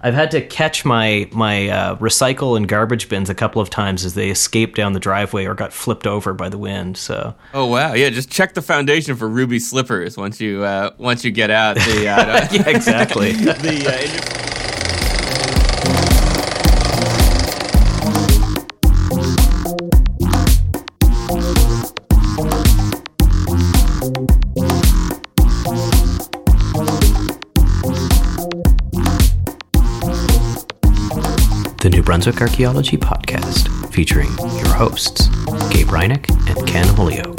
I've had to catch my recycle and garbage bins a couple of times as they escaped down the driveway or got flipped over by the wind. So. Oh wow! Yeah, just check the foundation for ruby slippers once you get out. Yeah, exactly. The New Brunswick Archaeology Podcast, featuring your hosts, Gabe Reinick and Ken Holyoke.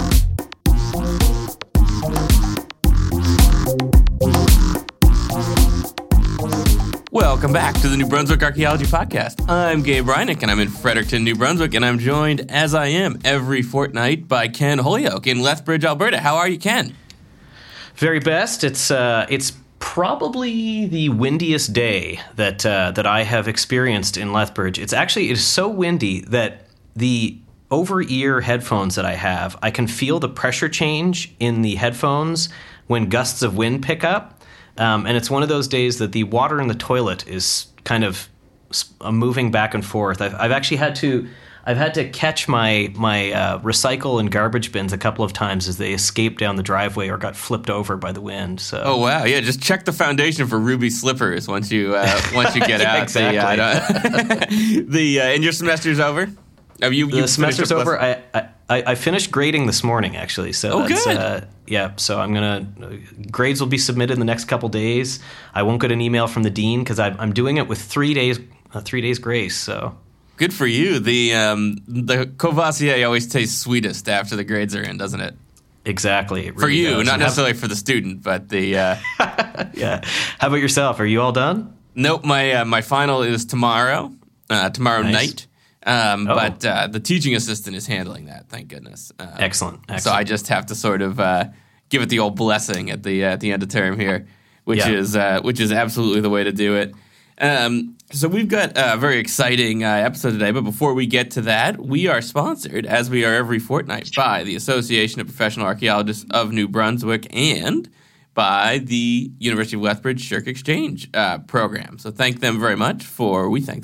Welcome back to the New Brunswick Archaeology Podcast. I'm Gabe Reinick, and I'm in Fredericton, New Brunswick, and I'm joined, as I am every fortnight, by Ken Holyoke in Lethbridge, Alberta. How are you, Ken? Very best. It's probably the windiest day that I have experienced in Lethbridge. It is so windy that the over-ear headphones that I have, I can feel the pressure change in the headphones when gusts of wind pick up. And it's one of those days that the water in the toilet is kind of moving back and forth. I've actually had to catch my recycle and garbage bins a couple of times as they escaped down the driveway or got flipped over by the wind. So. Oh wow! Yeah, just check the foundation for ruby slippers once you get out. Exactly. And your semester's over. The semester's over. I finished grading this morning, actually. So good. So grades will be submitted in the next couple days. I won't get an email from the dean because I'm doing it with 3 days grace. So. Good for you. The Courvoisier always tastes sweetest after the grades are in, doesn't it? Exactly. It for really you, does. not necessarily for the student, but the... Yeah. How about yourself? Are you all done? Nope. My final is tomorrow Nice. night. But the teaching assistant is handling that, thank goodness. Excellent. So I just have to sort of give it the old blessing at the end of term here, which is absolutely the way to do it. So we've got a very exciting episode today, but before we get to that, we are sponsored, as we are every fortnight, by the Association of Professional Archaeologists of New Brunswick and by the University of Lethbridge Shirk Exchange program. So we thank them very much for bringing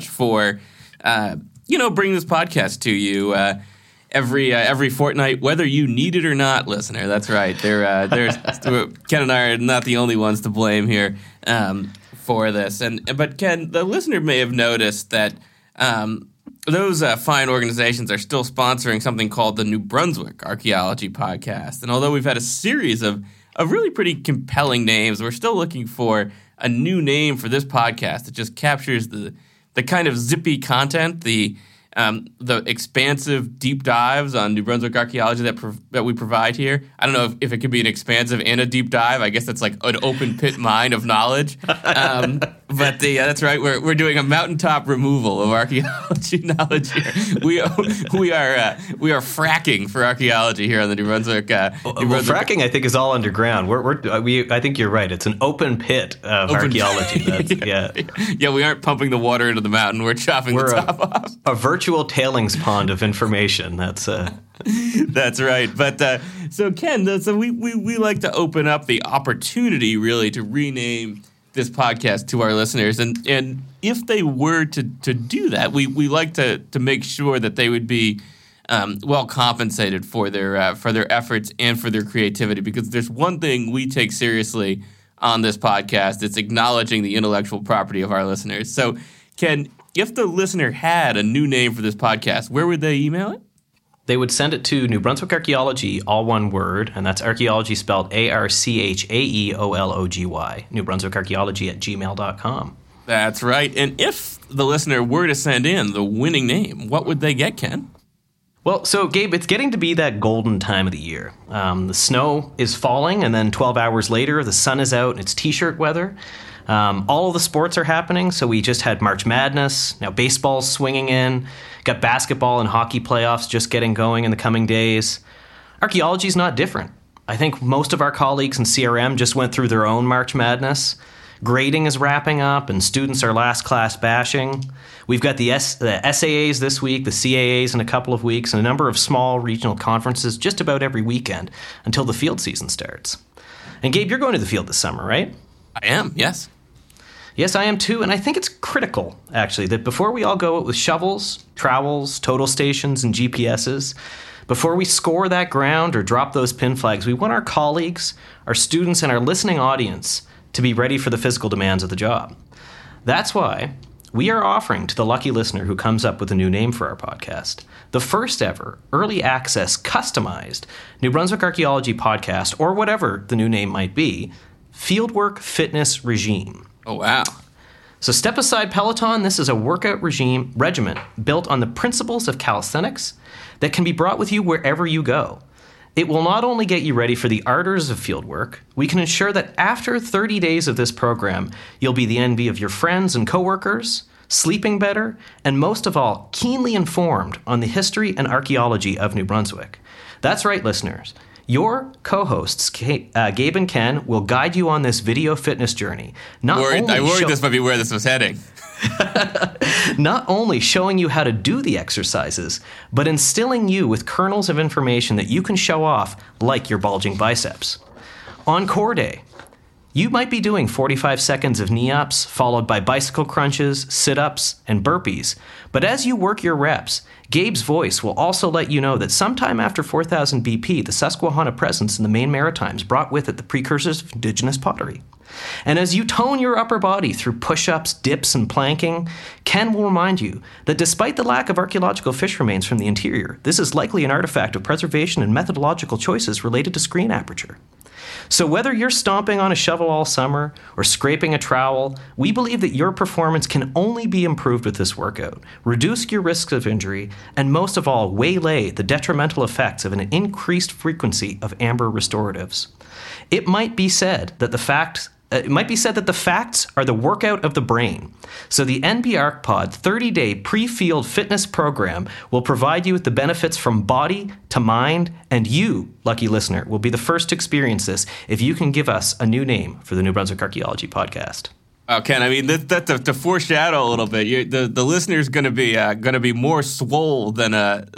this podcast to you every fortnight, whether you need it or not, listener. That's right. There's Ken and I are not the only ones to blame here. For this, but Ken, the listener may have noticed that those fine organizations are still sponsoring something called the New Brunswick Archaeology Podcast. And although we've had a series of really pretty compelling names, we're still looking for a new name for this podcast that just captures the kind of zippy content, the expansive deep dives on New Brunswick archaeology that we provide here. I don't know if it could be an expansive and a deep dive. I guess that's like an open pit mine of knowledge. But that's right. We're doing a mountaintop removal of archaeology knowledge here. We are fracking for archaeology here on the New Brunswick. Fracking, I think, is all underground. I think you're right. It's an open pit of archaeology. Yeah. We aren't pumping the water into the mountain. We're chopping the top off. A virtual tailings pond of information. That's right. But so Ken, so we like to open up the opportunity really to rename this podcast to our listeners, and if they were to do that, we like to make sure that they would be well compensated for their efforts and for their creativity, because there's one thing we take seriously on this podcast. It's acknowledging the intellectual property of our listeners. So Ken, if the listener had a new name for this podcast, where would they email it? They would send it to New Brunswick Archaeology, all one word, and that's archaeology spelled ARCHAEOLOGY, New Brunswick Archaeology @gmail.com. That's right. And if the listener were to send in the winning name, what would they get, Ken? Well, so, Gabe, it's getting to be that golden time of the year. The snow is falling, and then 12 hours later, the sun is out, and it's T-shirt weather. All of the sports are happening, so we just had March Madness. Now baseball's swinging in. Got basketball and hockey playoffs just getting going in the coming days. Archaeology's not different. I think most of our colleagues in CRM just went through their own March Madness. Grading is wrapping up, and students are last class bashing. We've got the SAAs this week, the CAAs in a couple of weeks, and a number of small regional conferences just about every weekend until the field season starts. And Gabe, you're going to the field this summer, right? I am, yes. Yes, I am too, and I think it's critical, actually, that before we all go out with shovels, trowels, total stations, and GPSs, before we score that ground or drop those pin flags, we want our colleagues, our students, and our listening audience to be ready for the physical demands of the job. That's why we are offering to the lucky listener who comes up with a new name for our podcast the first ever early access customized New Brunswick Archaeology podcast, or whatever the new name might be, Fieldwork Fitness Regime. Oh, wow. So step aside Peloton. This is a workout regimen built on the principles of calisthenics that can be brought with you wherever you go. It will not only get you ready for the ardors of fieldwork, we can ensure that after 30 days of this program, you'll be the envy of your friends and coworkers, sleeping better, and most of all, keenly informed on the history and archaeology of New Brunswick. That's right, listeners. Your co-hosts, Gabe and Ken, will guide you on this video fitness journey. I worried this might be where this was heading. Not only showing you how to do the exercises, but instilling you with kernels of information that you can show off, like your bulging biceps. On core day, you might be doing 45 seconds of knee-ups, followed by bicycle crunches, sit-ups, and burpees. But as you work your reps, Gabe's voice will also let you know that sometime after 4000 BP, the Susquehanna presence in the Main Maritimes brought with it the precursors of indigenous pottery. And as you tone your upper body through push-ups, dips, and planking, Ken will remind you that despite the lack of archaeological fish remains from the interior, this is likely an artifact of preservation and methodological choices related to screen aperture. So whether you're stomping on a shovel all summer or scraping a trowel, we believe that your performance can only be improved with this workout, reduce your risks of injury, and most of all, waylay the detrimental effects of an increased frequency of amber restoratives. It might be said that the facts are the workout of the brain. So the NB ArcPod 30-day pre-field fitness program will provide you with the benefits from body to mind, and you, lucky listener, will be the first to experience this if you can give us a new name for the New Brunswick Archaeology Podcast. Oh, Ken, I mean, to foreshadow a little bit, the listener's going to be more swole than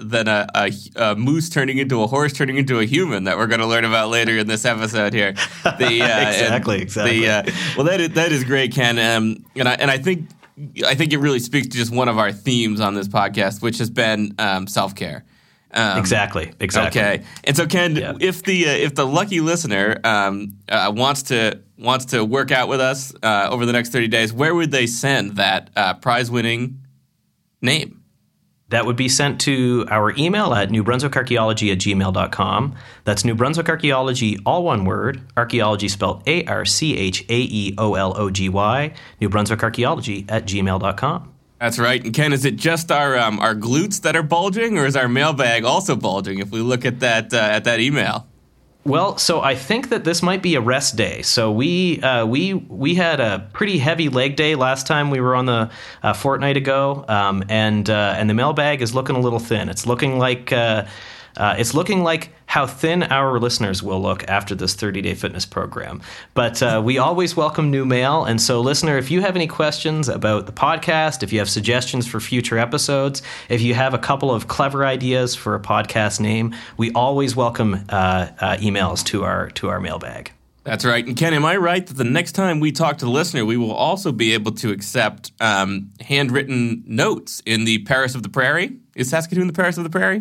a moose turning into a horse turning into a human that we're going to learn about later in this episode here. Exactly. Well, that is great, Ken, and I think it really speaks to just one of our themes on this podcast, which has been self-care. Exactly. Okay, and so Ken, if the lucky listener wants to work out with us over the next 30 days, where would they send that prize-winning name? That would be sent to our email at newbrunswickarchaeology@gmail.com. That's New Brunswick Archaeology, all one word, archaeology spelled ARCHAEOLOGY, newbrunswickarchaeology@gmail.com. That's right. And Ken, is it just our glutes that are bulging, or is our mailbag also bulging if we look at that email? Well, so I think that this might be a rest day. So we had a pretty heavy leg day last time we were on the fortnight ago, and the mailbag is looking a little thin. It's looking like how thin our listeners will look after this 30-day fitness program. But we always welcome new mail. And so, listener, if you have any questions about the podcast, if you have suggestions for future episodes, if you have a couple of clever ideas for a podcast name, we always welcome emails to our mailbag. That's right. And Ken, am I right that the next time we talk to the listener, we will also be able to accept handwritten notes in the Paris of the Prairie? Is Saskatoon the Paris of the Prairie?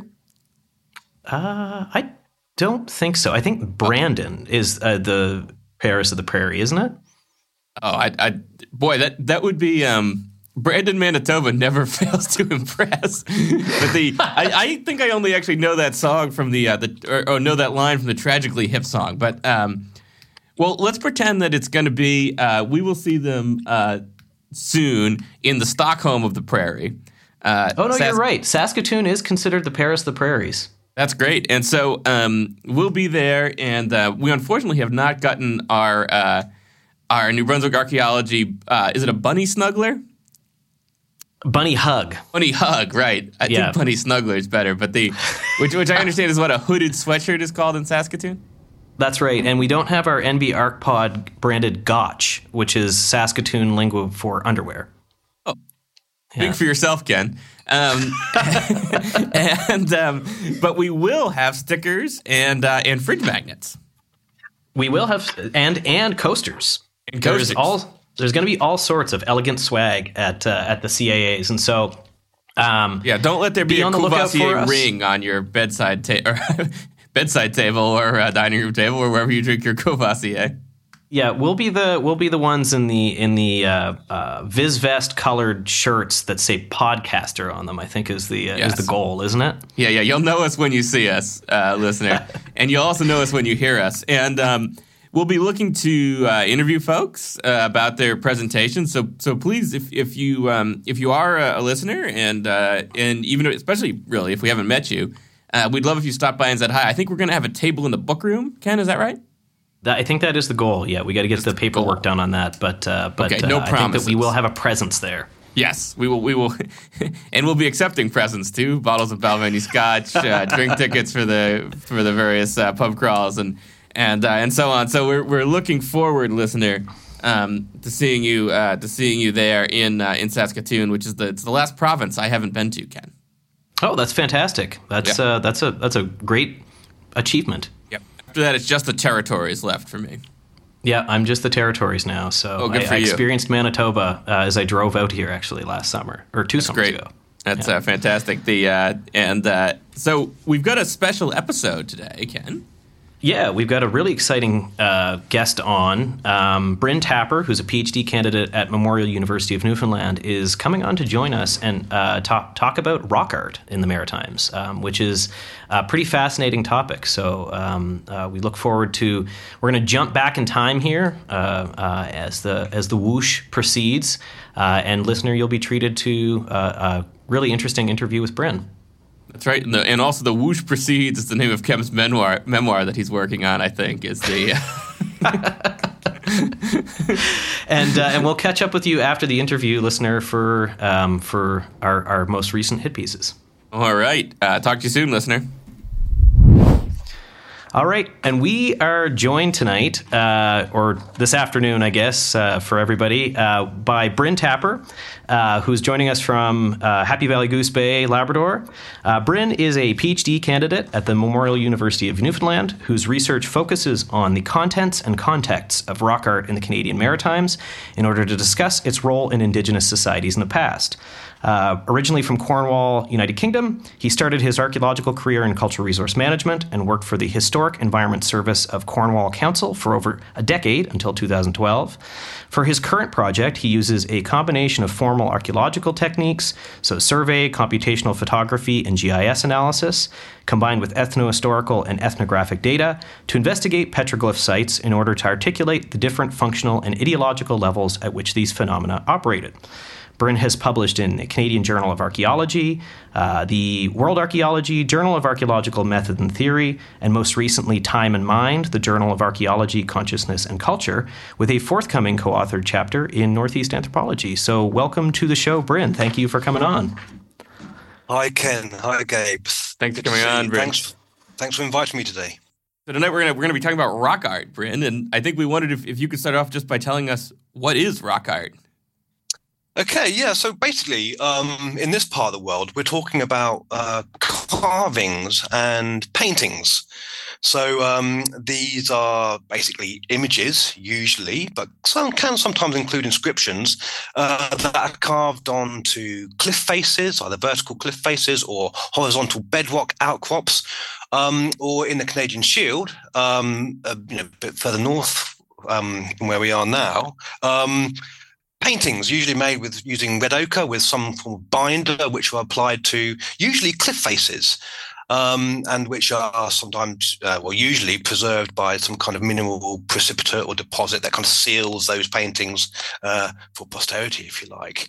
I don't think so. I think Brandon is the Paris of the Prairie, isn't it? Oh, boy, that would be Brandon, Manitoba never fails to impress. But I think I only actually know that song from or know that line from the Tragically Hip song. But well, let's pretend that it's going to be. We will see them soon in the Stockholm of the Prairie. You're right. Saskatoon is considered the Paris of the Prairies. That's great. And so we'll be there, and we unfortunately have not gotten our New Brunswick Archaeology, is it a bunny snuggler? Bunny hug. Bunny hug, right. I think bunny snuggler is better, but which I understand is what a hooded sweatshirt is called in Saskatoon? That's right, and we don't have our NB ArcPod branded Gotch, which is Saskatoon lingo for underwear. Oh, Speak for yourself, Ken. But we will have stickers and fridge magnets. We will have and coasters. And coasters. There's going to be all sorts of elegant swag at the CAAs, and so don't let there be a Courvoisier ring on your bedside table or dining room table or wherever you drink your Courvoisier. Yeah, we'll be the ones in the VisVest colored shirts that say podcaster on them. I think is the goal, isn't it? Yeah. You'll know us when you see us, listener, and you'll also know us when you hear us. And we'll be looking to interview folks about their presentations. So please, if you are a listener and even especially really if we haven't met you, we'd love if you stopped by and said hi. I think we're going to have a table in the book room. Ken, is that right? I think that is the goal. Yeah, we got to get the paperwork done on that. But okay, no promises. I think that we will have a presence there. Yes, we will, and we'll be accepting presents too: bottles of Balvenie Scotch, drink tickets for the various pub crawls, and so on. So we're looking forward, listener, to seeing you there in Saskatoon, which is the last province I haven't been to, Ken. Oh, that's fantastic. That's a great achievement. Yep. After that, it's just the territories left for me. Yeah, I'm just the territories now. So I experienced Manitoba as I drove out here actually last summer or two summers ago. That's fantastic. So we've got a special episode today, Ken. Yeah, we've got a really exciting guest on. Bryn Tapper, who's a PhD candidate at Memorial University of Newfoundland, is coming on to join us and talk about rock art in the Maritimes, which is a pretty fascinating topic. So we look forward to. We're going to jump back in time here as the whoosh proceeds, and listener, you'll be treated to a really interesting interview with Bryn. That's right, and also the Whoosh Proceeds is the name of Kem's memoir that he's working on. I think is the. And we'll catch up with you after the interview, listener, for our most recent hit pieces. All right, talk to you soon, listener. All right, and we are joined tonight, or this afternoon, I guess, for everybody, by Bryn Tapper, who's joining us from Happy Valley Goose Bay, Labrador. Bryn is a PhD candidate at the Memorial University of Newfoundland, whose research focuses on the contents and contexts of rock art in the Canadian Maritimes in order to discuss its role in Indigenous societies in the past. Originally from Cornwall, United Kingdom, he started his archaeological career in cultural resource management and worked for the Historic Environment Service of Cornwall Council for over a decade until 2012. For his current project, he uses a combination of formal archaeological techniques, so survey, computational photography, and GIS analysis, combined with ethnohistorical and ethnographic data to investigate petroglyph sites in order to articulate the different functional and ideological levels at which these phenomena operated. Bryn has published in the Canadian Journal of Archaeology, the World Archaeology, Journal of Archaeological Method and Theory, and most recently Time and Mind, the Journal of Archaeology, Consciousness and Culture, with a forthcoming co-authored chapter in Northeast Anthropology. So welcome to the show, Bryn. Thank you for coming on. Hi, Ken. Hi, Gabe. Thanks for coming on, Bryn. Thanks for inviting me today. So tonight we're gonna be talking about rock art, Bryn, and I think we wondered if you could start off just by telling us what is rock art. Okay, yeah. So basically, in this part of the world, we're talking about carvings and paintings. So these are basically images, usually, but some can sometimes include inscriptions that are carved onto cliff faces, either vertical cliff faces or horizontal bedrock outcrops, or in the Canadian Shield, a bit further north from where we are now. Paintings usually made using red ochre with some form of binder, which are applied to usually cliff faces, and which are sometimes, usually preserved by some kind of mineral precipitate or deposit that kind of seals those paintings for posterity, if you like.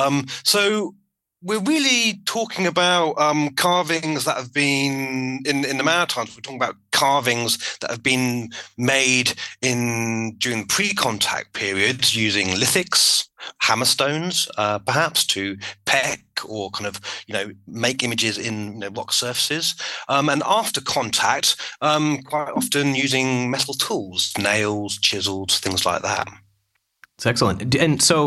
So we're really talking about carvings that have been in the Maritimes. We're talking about carvings that have been made during the pre-contact periods using lithics, hammerstones, perhaps to peck or kind of make images in rock surfaces, and after contact, quite often using metal tools, nails, chisels, things like that. It's excellent.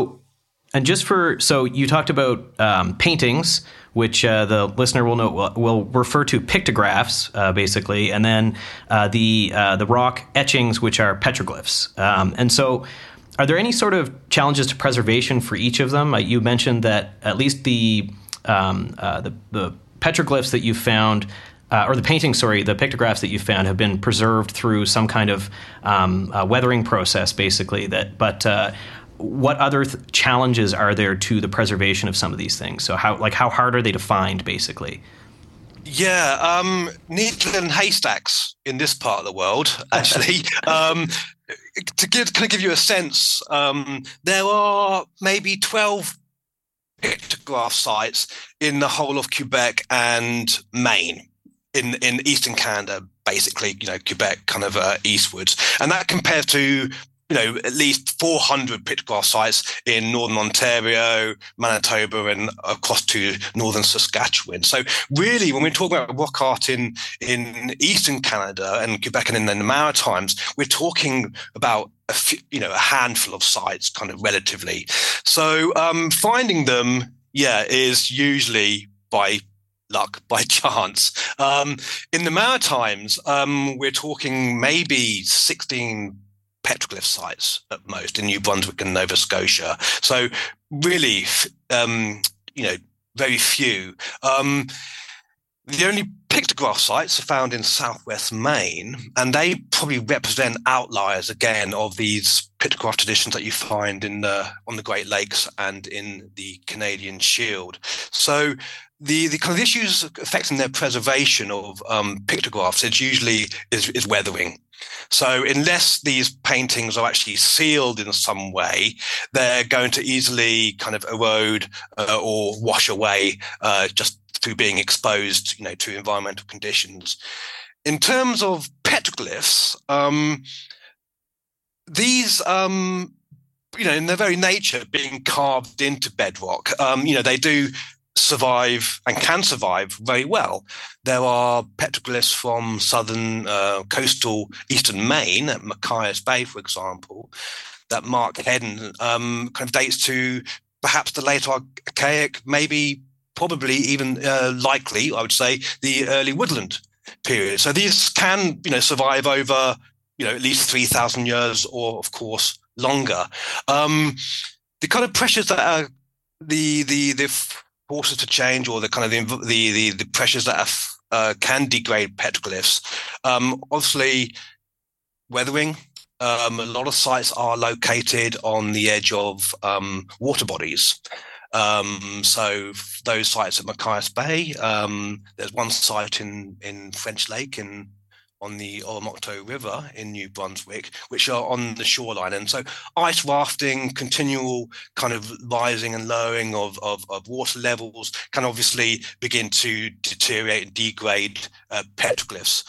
And just so you talked about paintings, which the listener will know will refer to pictographs, basically, and then the rock etchings, which are petroglyphs. And so Are there any sort of challenges to preservation for each of them? You mentioned that at least the petroglyphs that you found, or the paintings, sorry, the pictographs that you found have been preserved through some kind of weathering process, basically. But what other challenges are there to the preservation of some of these things? So how hard are they to find, basically? Yeah, needle and haystacks in this part of the world, actually. To give you a sense, there are maybe 12 pictograph sites in the whole of Quebec and Maine, in eastern Canada, basically, Quebec kind of eastwards. And that compares to, at least 400 pictograph sites in northern Ontario, Manitoba, and across to northern Saskatchewan. So really, when we talk about rock art in eastern Canada and Quebec and in the Maritimes, we're talking about a handful of sites, kind of relatively. So finding them, is usually by luck, by chance. In the Maritimes, we're talking maybe 16 petroglyph sites at most in New Brunswick and Nova Scotia. So really, very few. The only pictograph sites are found in southwest Maine, and they probably represent outliers again of these pictograph traditions that you find on the Great Lakes and in the Canadian Shield. So the kind of issues affecting their preservation of pictographs is weathering. So unless these paintings are actually sealed in some way, they're going to easily kind of erode or wash away just through being exposed, to environmental conditions. In terms of petroglyphs, these, in their very nature, being carved into bedrock, they do survive and can survive very well. There are petroglyphs from southern coastal eastern Maine at Machias Bay, for example, that mark Heddon, kind of dates to perhaps the late Archaic, probably even likely, I would say, the early woodland period. So these can, survive over, at least 3,000 years or, of course, longer. The kind of pressures that are the forces to change, or the kind of the pressures that can degrade petroglyphs. Obviously, weathering. A lot of sites are located on the edge of water bodies. So those sites at Machias Bay, there's one site in French Lake on the Oromocto River in New Brunswick, which are on the shoreline. And so ice rafting, continual kind of rising and lowering of water levels can obviously begin to deteriorate and degrade petroglyphs.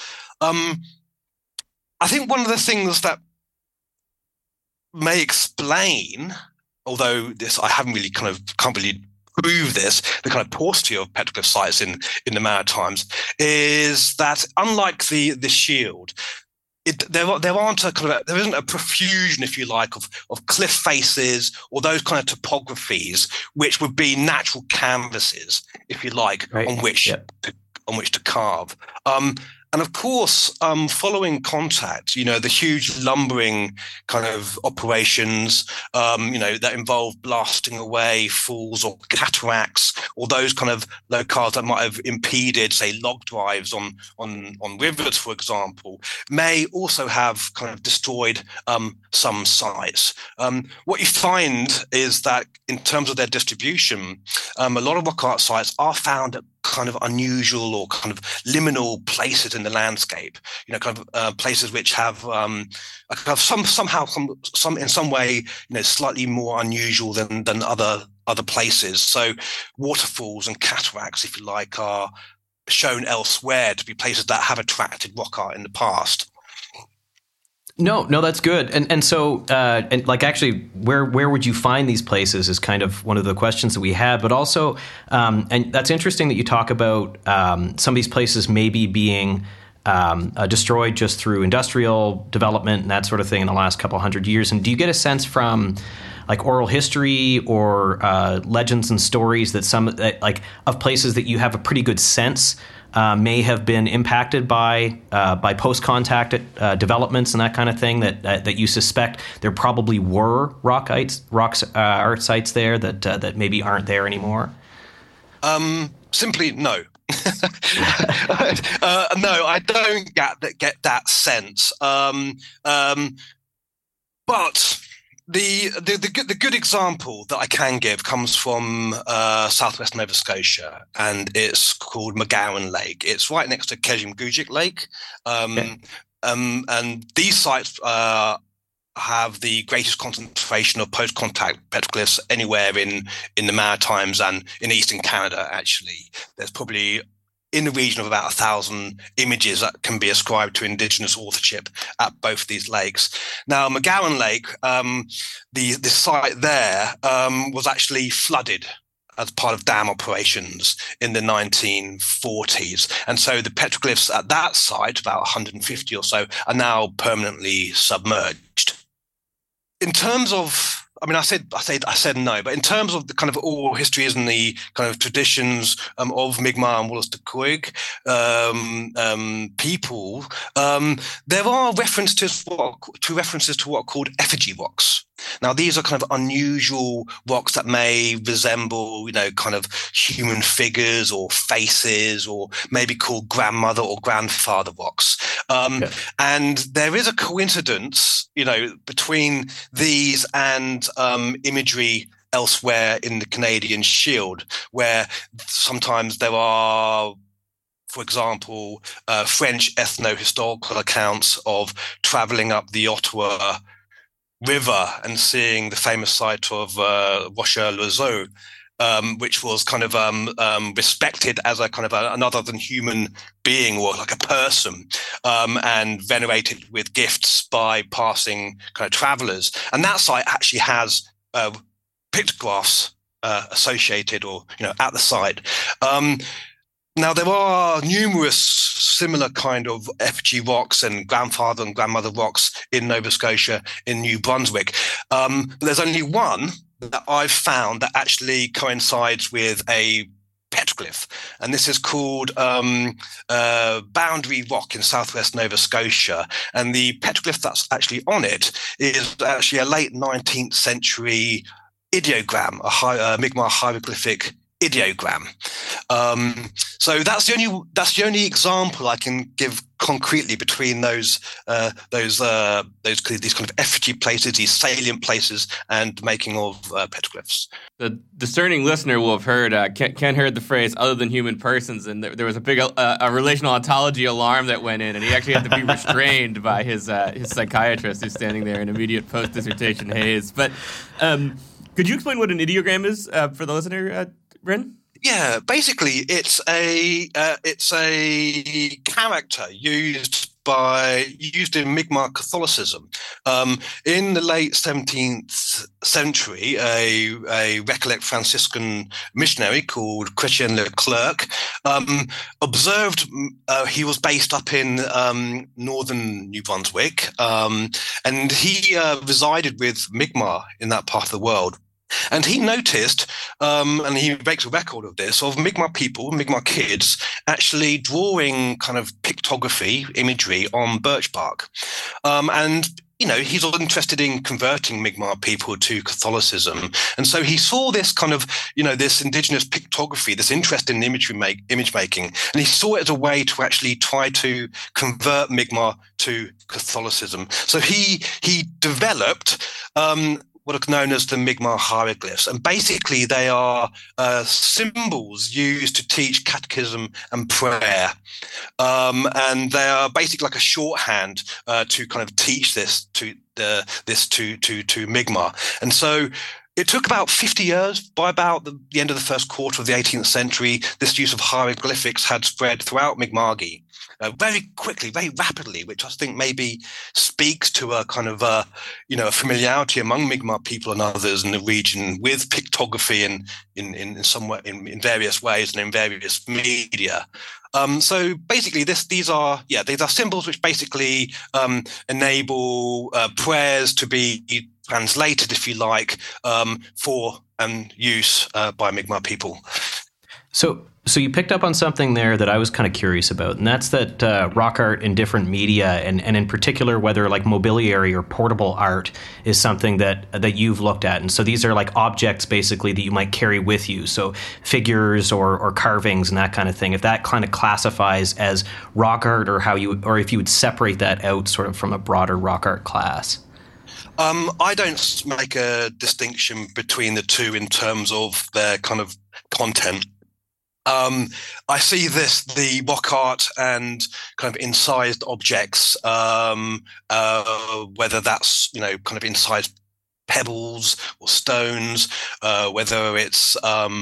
I think one of the things that may explain, although this I haven't really can't really prove this, the kind of paucity of petroglyph sites in the Maritimes, is that unlike the Shield, there isn't a profusion, if you like, of cliff faces or those kind of topographies which would be natural canvases, if you like, right, on which to carve. And of course, following contact, the huge lumbering kind of operations, that involve blasting away falls or cataracts, or those kind of locales that might have impeded, say, log drives on rivers, for example, may also have kind of destroyed some sites. What you find is that in terms of their distribution, a lot of rock art sites are found at kind of unusual or kind of liminal places in the landscape, places which have somehow in some way, slightly more unusual than other places. So waterfalls and cataracts, if you like, are shown elsewhere to be places that have attracted rock art in the past. No, that's good. And so, actually, where would you find these places is kind of one of the questions that we had. But also, and that's interesting that you talk about some of these places maybe being destroyed just through industrial development and that sort of thing in the last couple hundred years. And do you get a sense from like oral history or legends and stories that like of places that you have a pretty good sense may have been impacted by post-contact developments and that kind of thing, that you suspect there probably were art sites there that maybe aren't there anymore? Simply no. No, I don't get that sense. But the good example that I can give comes from southwest Nova Scotia, and it's called McGowan Lake. It's right next to Kejimkujik Lake, and these sites have the greatest concentration of post-contact petroglyphs anywhere in the Maritimes and in eastern Canada. Actually, there's probably in the region of about 1,000 images that can be ascribed to Indigenous authorship at both of these lakes. Now, McGowan Lake, the site there was actually flooded as part of dam operations in the 1940s. And so the petroglyphs at that site, about 150 or so, are now permanently submerged. In terms of, I mean, I said no, but in terms of the kind of oral histories and the kind of traditions of Mi'kmaq and Wolastoqiyik people, there are references to what are called effigy rocks. Now, these are kind of unusual rocks that may resemble, kind of human figures or faces, or maybe called grandmother or grandfather rocks. And there is a coincidence, between these and imagery elsewhere in the Canadian Shield, where sometimes there are, for example, French ethno-historical accounts of traveling up the Ottawa River and seeing the famous site of Rocher-l'Oiseau, which was kind of respected as a kind of another than human being, or like a person, and venerated with gifts by passing kind of travelers. And that site actually has pictographs associated, or at the site. Now, there are numerous similar kind of effigy rocks and grandfather and grandmother rocks in Nova Scotia, in New Brunswick. But there's only one that I've found that actually coincides with a petroglyph, and this is called Boundary Rock in southwest Nova Scotia. And the petroglyph that's actually on it is actually a late 19th century ideogram, a Mi'kmaq hieroglyphic ideogram. So that's the only example I can give concretely between these kind of effigy places, these salient places, and the making of petroglyphs. The discerning listener will have heard Ken heard the phrase "other than human persons," and there was a big a relational ontology alarm that went in, and he actually had to be restrained by his psychiatrist, who's standing there in immediate post-dissertation haze. But could you explain what an ideogram is for the listener, Bryn? Yeah, basically, it's a character used in Mi'kmaq Catholicism. In the late 17th century, a Recollect Franciscan missionary called Chrétien Leclerc observed. He was based up in northern New Brunswick, and he resided with Mi'kmaq in that part of the world. And he noticed, and he makes a record of this, of Mi'kmaq people, Mi'kmaq kids, actually drawing kind of pictography, imagery on birch bark. And he's interested in converting Mi'kmaq people to Catholicism. And so he saw this kind of, this indigenous pictography, this interest in image making, and he saw it as a way to actually try to convert Mi'kmaq to Catholicism. So he developed what are known as the Mi'kmaq hieroglyphs. And basically they are symbols used to teach catechism and prayer. And they are basically like a shorthand to kind of teach this to Mi'kmaq. And so It took about 50 years. By about the end of the first quarter of the 18th century, this use of hieroglyphics had spread throughout Mi'kma'ki very quickly, very rapidly, which I think maybe speaks to a kind of a familiarity among Mi'kmaq people and others in the region with pictography in various ways and in various media. So basically, these are symbols which basically enable prayers to be translated, if you like, for use by Mi'kmaq people. So you picked up on something there that I was kind of curious about, and that's that rock art in different media, and in particular, whether like mobiliary or portable art is something that you've looked at. And so these are like objects basically that you might carry with you. So figures or carvings and that kind of thing. If that kind of classifies as rock art, or if you would separate that out sort of from a broader rock art class. I don't make a distinction between the two in terms of their kind of content. I see the rock art and kind of incised objects, whether that's, kind of incised pebbles or stones, whether it's,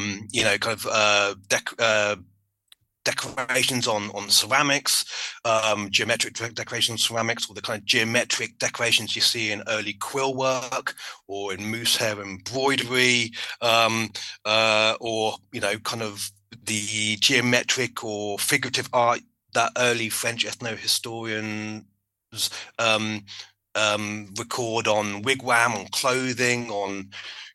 decorations on ceramics, geometric decorations on ceramics, or the kind of geometric decorations you see in early quill work or in moose hair embroidery, or, kind of the geometric or figurative art that early French ethno-historians record on wigwam, on clothing, on,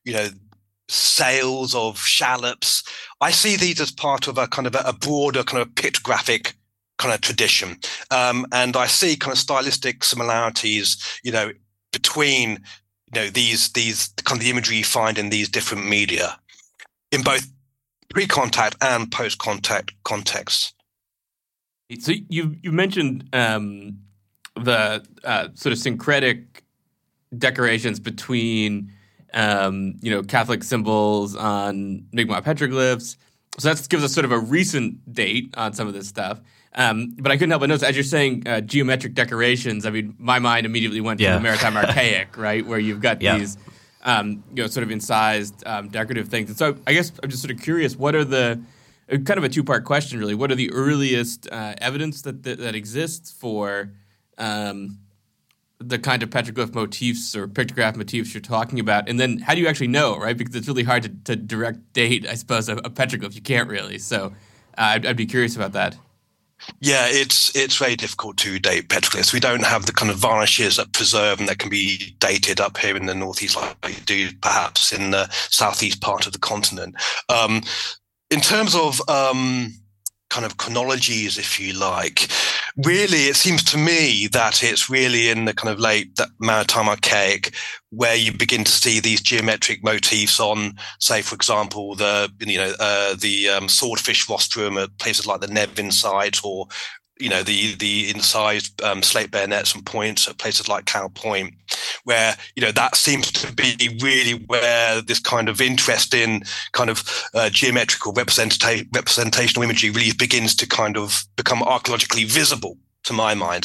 sails of shallops. I see these as part of a kind of a broader kind of pictographic kind of tradition. And I see kind of stylistic similarities, between, these kind of the imagery you find in these different media in both pre-contact and post-contact contexts. So you mentioned the sort of syncretic decorations between Catholic symbols on Mi'kmaq petroglyphs. So that gives us sort of a recent date on some of this stuff. But I couldn't help but notice, as you're saying, geometric decorations, I mean, my mind immediately went to the Maritime Archaic, right, where you've got these sort of incised decorative things. And so I guess I'm just sort of curious, what are the kind of a two-part question, really. What are the earliest evidence that exists for the kind of petroglyph motifs or pictograph motifs you're talking about? And then how do you actually know, right? Because it's really hard to direct date, I suppose, a petroglyph. You can't really. So I'd be curious about that. Yeah, it's very difficult to date petroglyphs. We don't have the kind of varnishes that preserve and that can be dated up here in the northeast like we do perhaps in the southeast part of the continent. In terms of kind of chronologies, if you like, really it seems to me that it's really in the kind of late Maritime Archaic where you begin to see these geometric motifs on, say, for example, the swordfish rostrum at places like the Nevin site, or the incised slate bayonets and points at places like Cow Point, where that seems to be really where this kind of interest in kind of geometrical representational imagery really begins to kind of become archaeologically visible, to my mind.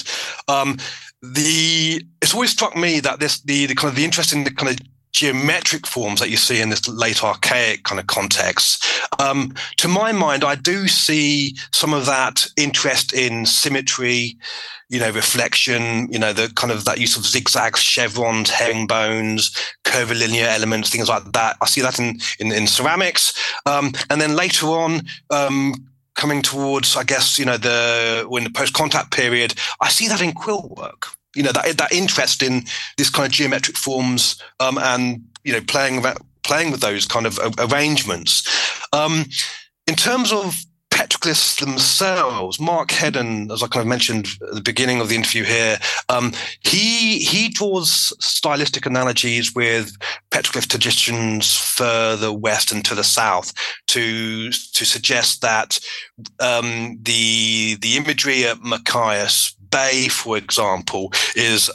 It's always struck me that the kind of the interest in the kind of geometric forms that you see in this late archaic kind of context. To my mind, I do see some of that interest in symmetry, reflection, the kind of that use of zigzags, chevrons, herringbones, curvilinear elements, things like that. I see that in ceramics. And then later on, coming towards, I guess, in the post-contact period, I see that in quill work. That interest in this kind of geometric forms, and playing with those kind of arrangements. In terms of petroglyphs themselves, Mark Hedden, as I kind of mentioned at the beginning of the interview here, he draws stylistic analogies with petroglyph traditions further west and to the south to suggest that the imagery at Machias Bay, for example, is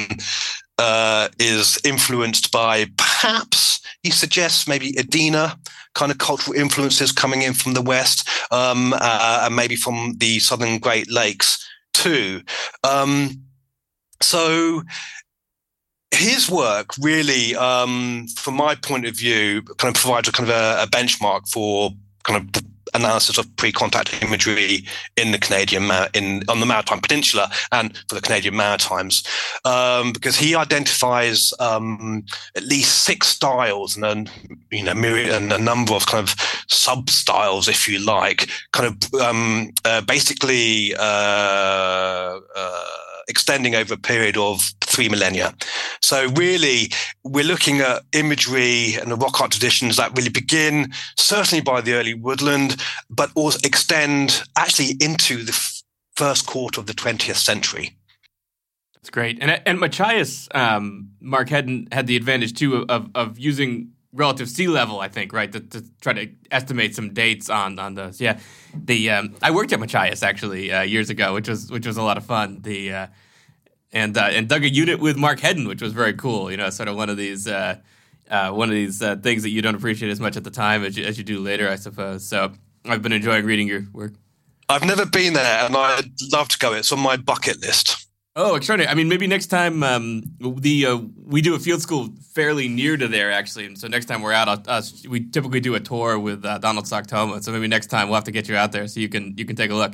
influenced by, perhaps he suggests, maybe Edina kind of cultural influences coming in from the west, and maybe from the southern Great Lakes too. So his work really, from my point of view, kind of provides a kind of a benchmark for kind of analysis of pre-contact imagery in the on the Maritime Peninsula and for the Canadian Maritimes, because he identifies at least 6 styles and then and a number of kind of sub-styles, if you like, kind of basically extending over a period of 3 millennia. So really, we're looking at imagery and the rock art traditions that really begin certainly by the early woodland, but also extend actually into the first quarter of the 20th century. That's great. And Machias, Mark Hedden had the advantage too of using relative sea level, I think, right, to try to estimate some dates on those. Yeah, I worked at Machias actually years ago, which was a lot of fun. And dug a unit with Mark Hedden, which was very cool. Sort of one of these things that you don't appreciate as much at the time as you do later, I suppose. So I've been enjoying reading your work. I've never been there, and I'd love to go. It's on my bucket list. Oh, extraordinary. I mean, maybe next time we do a field school fairly near to there, actually. And so next time we're out, we typically do a tour with Donald Sochtoma. So maybe next time we'll have to get you out there so you can take a look.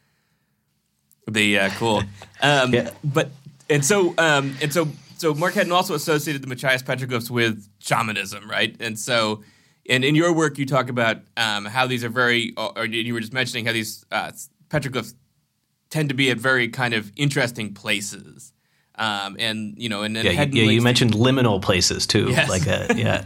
Cool. Yeah. So Mark Hedden also associated the Machias petroglyphs with shamanism, right? And so, and in your work, you talk about how these are very, or you were just mentioning how these petroglyphs tend to be at very kind of interesting places, you mentioned liminal places too, yes. Like that, yeah.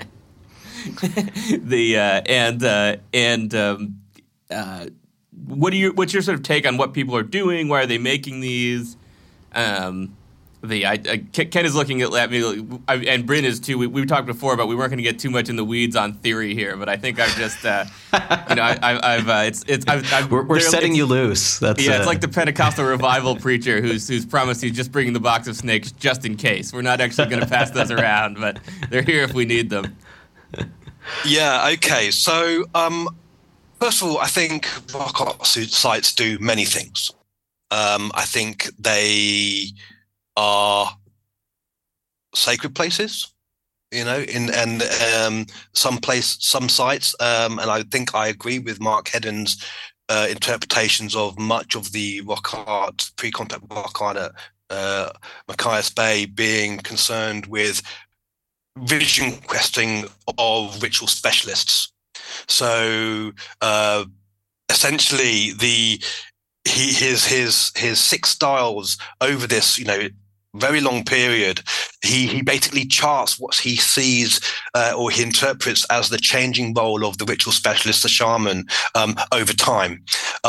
What's your sort of take on what people are doing? Why are they making these? Ken is looking at me, and Bryn is too. We talked before, but we weren't going to get too much in the weeds on theory here. But I think I've just, we're setting you loose. It's like the Pentecostal revival preacher who's promised he's just bringing the box of snakes just in case. We're not actually going to pass those around, but they're here if we need them. Yeah. Okay. So, first of all, I think rock art sites do many things. I think they are sacred places, some sites, and I think I agree with Mark Hedden's interpretations of much of the rock art, pre-contact rock art at Machias Bay being concerned with vision questing of ritual specialists. So essentially, his 6 styles over this, very long period, he basically charts what he sees or he interprets as the changing role of the ritual specialist, the shaman, over time.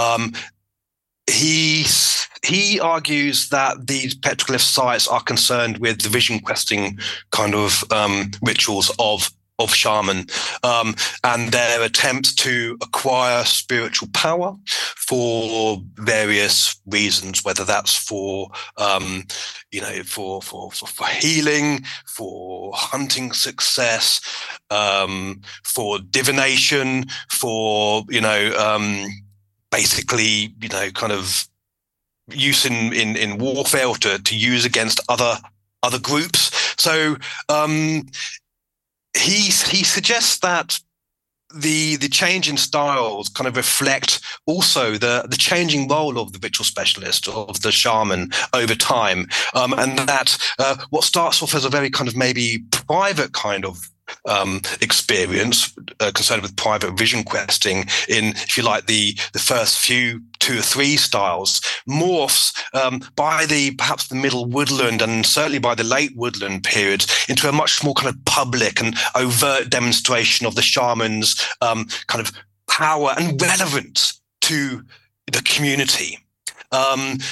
He argues that these petroglyph sites are concerned with the vision questing kind of rituals of shaman, and their attempts to acquire spiritual power for various reasons, whether that's for healing, for hunting success, for divination, for basically kind of use in warfare or to use against other groups. So he suggests that the change in styles kind of reflect also the changing role of the ritual specialist, of the shaman over time, and that what starts off as a very kind of maybe private kind of experience concerned with private vision questing in, if you like, the first few 2 or 3 styles morphs by perhaps the middle woodland and certainly by the late woodland periods into a much more kind of public and overt demonstration of the shaman's kind of power and relevance to the community. And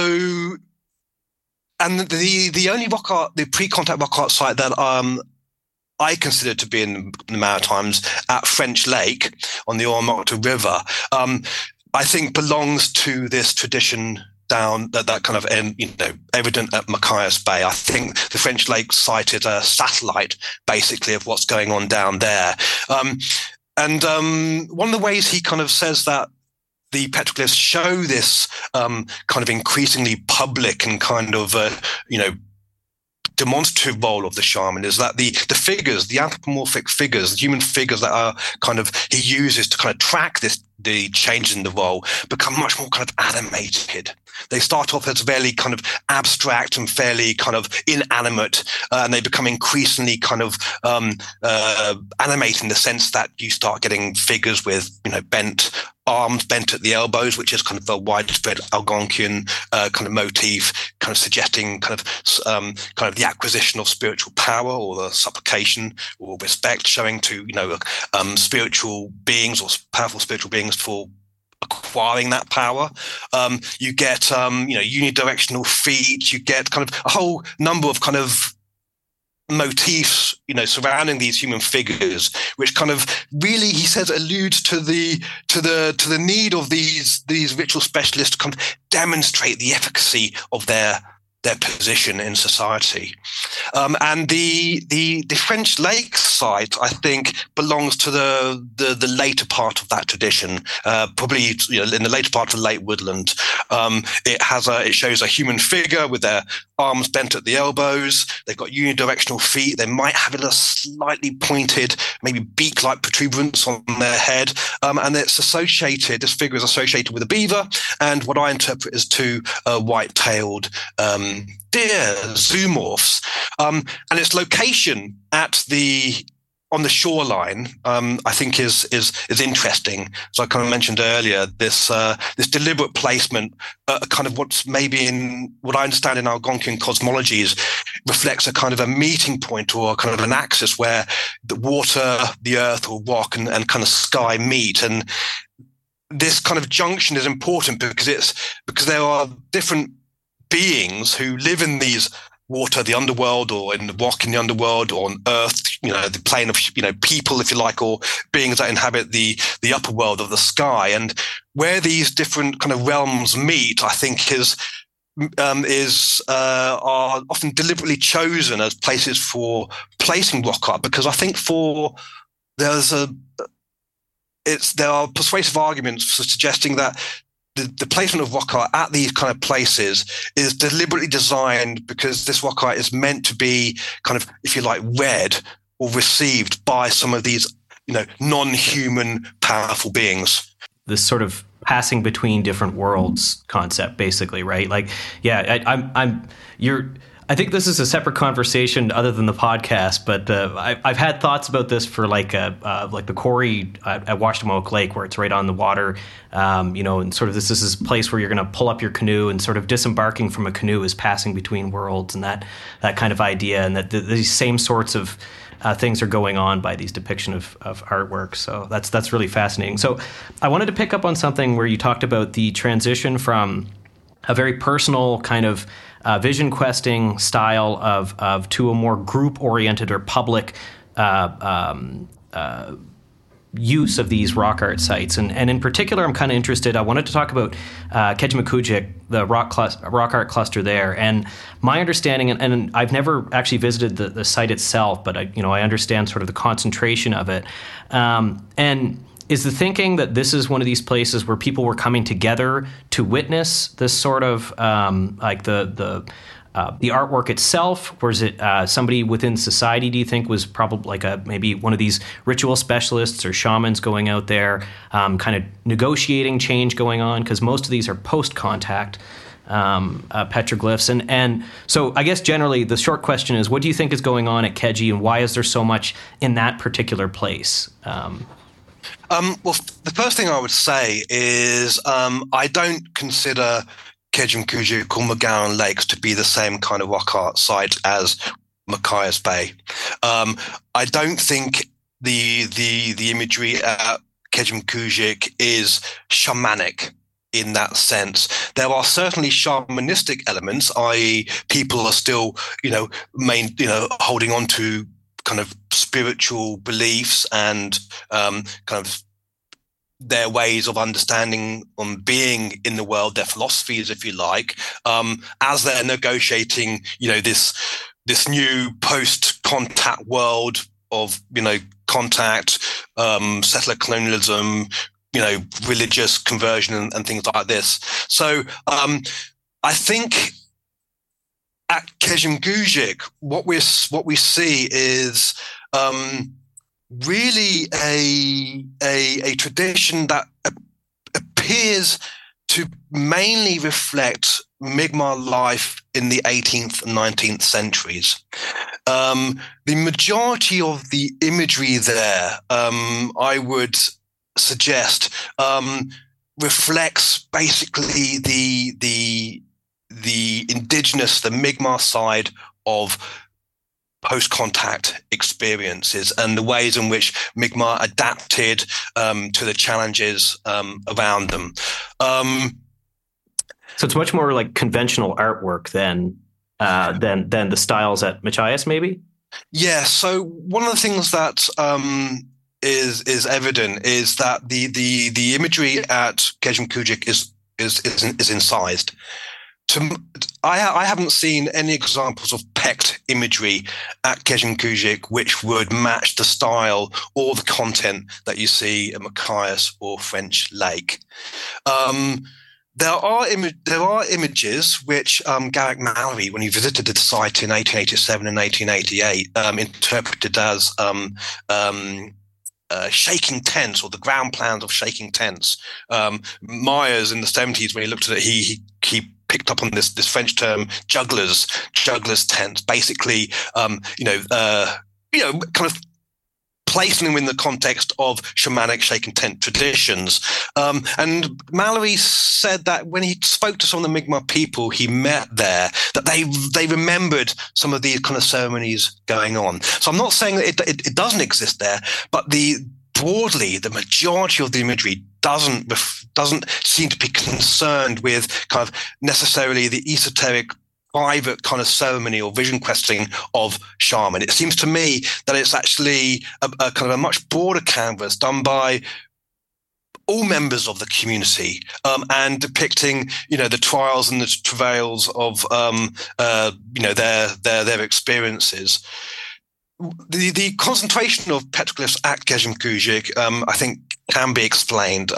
the only rock art, the pre-contact rock art site that I consider to be in the Maritimes at French Lake on the Oromocto River, I think belongs to this tradition down that kind of evident at Machias Bay. I think the French Lake site is a satellite, basically, of what's going on down there. And one of the ways he kind of says that the petroglyphs show this kind of increasingly public and kind of demonstrative role of the shaman is that the figures, the anthropomorphic figures, the human figures that are kind of he uses to kind of track the change in the role become much more kind of animated. They start off as fairly kind of abstract and fairly kind of inanimate, and they become increasingly kind of animated in the sense that you start getting figures with, bent arms, bent at the elbows, which is kind of a widespread Algonquian kind of motif, kind of suggesting kind of the acquisition of spiritual power or the supplication or respect, showing to spiritual beings or powerful spiritual beings for acquiring that power. You get unidirectional feet. You get kind of a whole number of kind of motifs, surrounding these human figures, which kind of really, he says, alludes to the need of these ritual specialists to kind of demonstrate the efficacy of their position in society. And the French Lake site, I think, belongs to the later part of that tradition, probably in the later part of the late woodland. It shows a human figure with their arms bent at the elbows. They've got unidirectional feet. They might have a slightly pointed, maybe beak-like protuberance on their head. And this figure is associated with a beaver, and what I interpret as two white-tailed deer, zoomorphs, and its location on the shoreline, I think is interesting. So I kind of mentioned earlier this deliberate placement, kind of what's maybe in what I understand in Algonquian cosmologies reflects a kind of a meeting point or kind of an axis where the water, the earth, or rock and kind of sky meet. And this kind of junction is important because there are different beings who live in these water, the underworld, or in the rock in the underworld, or on earth, the plane of, people, if you like, or beings that inhabit the upper world of the sky. And where these different kind of realms meet, I think are often deliberately chosen as places for placing rock art, because I think there are persuasive arguments for suggesting that the placement of rock art at these kind of places is deliberately designed because this rock art is meant to be kind of, if you like, read or received by some of these, non-human powerful beings. This sort of passing between different worlds concept, basically, right? Like, yeah, I think this is a separate conversation other than the podcast, but I've had thoughts about this for like the quarry at Washtenamock Lake, where it's right on the water, and sort of this is a place where you're going to pull up your canoe, and sort of disembarking from a canoe is passing between worlds, and that kind of idea, and that these same sorts of things are going on by these depiction of artwork. So that's really fascinating. So I wanted to pick up on something where you talked about the transition from a very personal kind of vision questing style of to a more group oriented or public use of these rock art sites. And in particular, I'm kind of interested, I wanted to talk about Kejimkujik, the rock art cluster there. And my understanding, and I've never actually visited the site itself, but I understand sort of the concentration of it. And is the thinking that this is one of these places where people were coming together to witness this sort of like the artwork itself, or is it somebody within society? Do you think was probably like maybe one of these ritual specialists or shamans going out there, kind of negotiating change going on? Because most of these are post-contact petroglyphs, and so I guess generally the short question is, what do you think is going on at Keji, and why is there so much in that particular place? Well, the first thing I would say is I don't consider Kejimkujik or McGowan Lakes to be the same kind of rock art site as Machias Bay. I don't think the imagery at Kejimkujik is shamanic in that sense. There are certainly shamanistic elements, i.e. people are still, holding on to kind of spiritual beliefs and kind of their ways of understanding on being in the world, their philosophies, if you like, as they're negotiating, this new post-contact world of, contact, settler colonialism, religious conversion and things like this. So I think at Kazim-Guzik, what we see is really a tradition that appears to mainly reflect Mi'kmaq life in the 18th and 19th centuries. The majority of the imagery there, I would suggest, reflects basically the indigenous, the Mi'kmaq side of post-contact experiences and the ways in which Mi'kmaq adapted to the challenges around them. So it's much more like conventional artwork than the styles at Machias, maybe? Yeah. So one of the things that is evident is that the imagery at Kazim-Guzik is incised. I haven't seen any examples of pecked imagery at Kazim-Guzik which would match the style or the content that you see at Machias or French Lake. There are images which Garrick Mallory, when he visited the site in 1887 and 1888, interpreted as shaking tents, or the ground plans of shaking tents. Myers in the 70s, when he looked at it, he picked up on this French term jugglers tents, basically kind of placing them in the context of shamanic shaken tent traditions. And Mallory said that when he spoke to some of the Mi'kmaq people he met there, that they remembered some of these kind of ceremonies going on. So I'm not saying that it doesn't exist there, but broadly, the majority of the imagery doesn't seem to be concerned with kind of necessarily the esoteric private kind of ceremony or vision questing of shaman. It seems to me that it's actually a kind of a much broader canvas done by all members of the community, and depicting, the trials and the travails of, their experiences. The concentration of petroglyphs at Kazim-Guzik, I think, can be explained.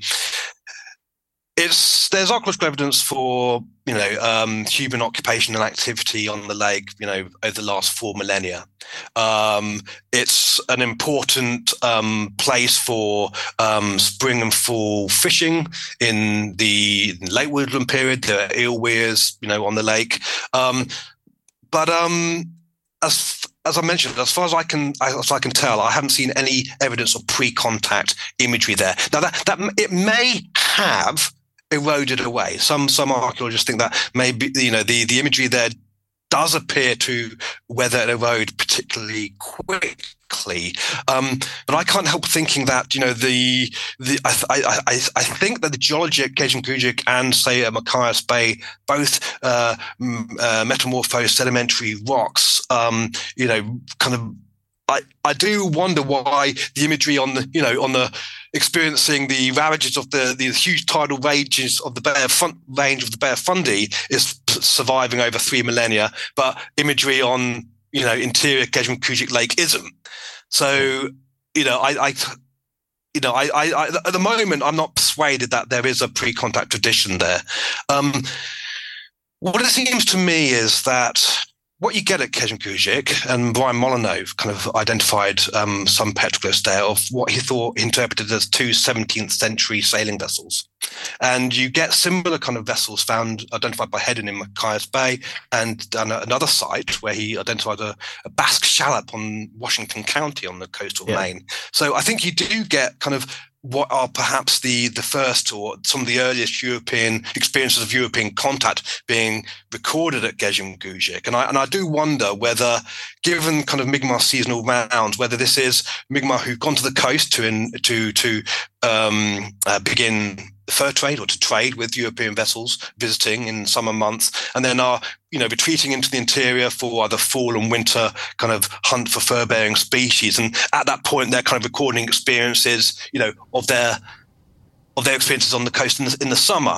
There's archaeological evidence for human occupation and activity on the lake over the last 4 millennia. It's an important place for spring and fall fishing in the late woodland period. There are eel weirs on the lake, but as I mentioned, as far as I can tell, I haven't seen any evidence of pre-contact imagery there. Now that it may have eroded away. Some archaeologists think that maybe the imagery there does appear to weather and erode particularly quickly. But I can't help thinking that I think that the geology at Kazim-Guzik and say at Machias Bay both metamorphosed sedimentary rocks. I do wonder why the imagery on the experiencing the ravages of the huge tidal ranges of the Bear Fundy is surviving over 3 millennia, but imagery on interior Kazim-Guzik Lake isn't. So I at the moment I'm not persuaded that there is a pre-contact tradition there. What it seems to me is that what you get at Kazim-Guzik, and Brian Molyneux kind of identified some petroglyphs there of what he interpreted as 2 17th century sailing vessels. And you get similar kind of vessels identified by Hedden in Machias Bay, and another site where he identified a Basque shallop on Washington County on the coastal Maine. So I think you do get kind of what are perhaps the first or some of the earliest European experiences of European contact being recorded at Kazim-Guzik. And I do wonder whether, given kind of Mi'kmaq seasonal rounds, whether this is Mi'kmaq who've gone to the coast to begin the fur trade or to trade with European vessels visiting in summer months, and then are retreating into the interior for either fall and winter kind of hunt for fur-bearing species. And at that point, they're kind of recording experiences, of their experiences on the coast in the summer.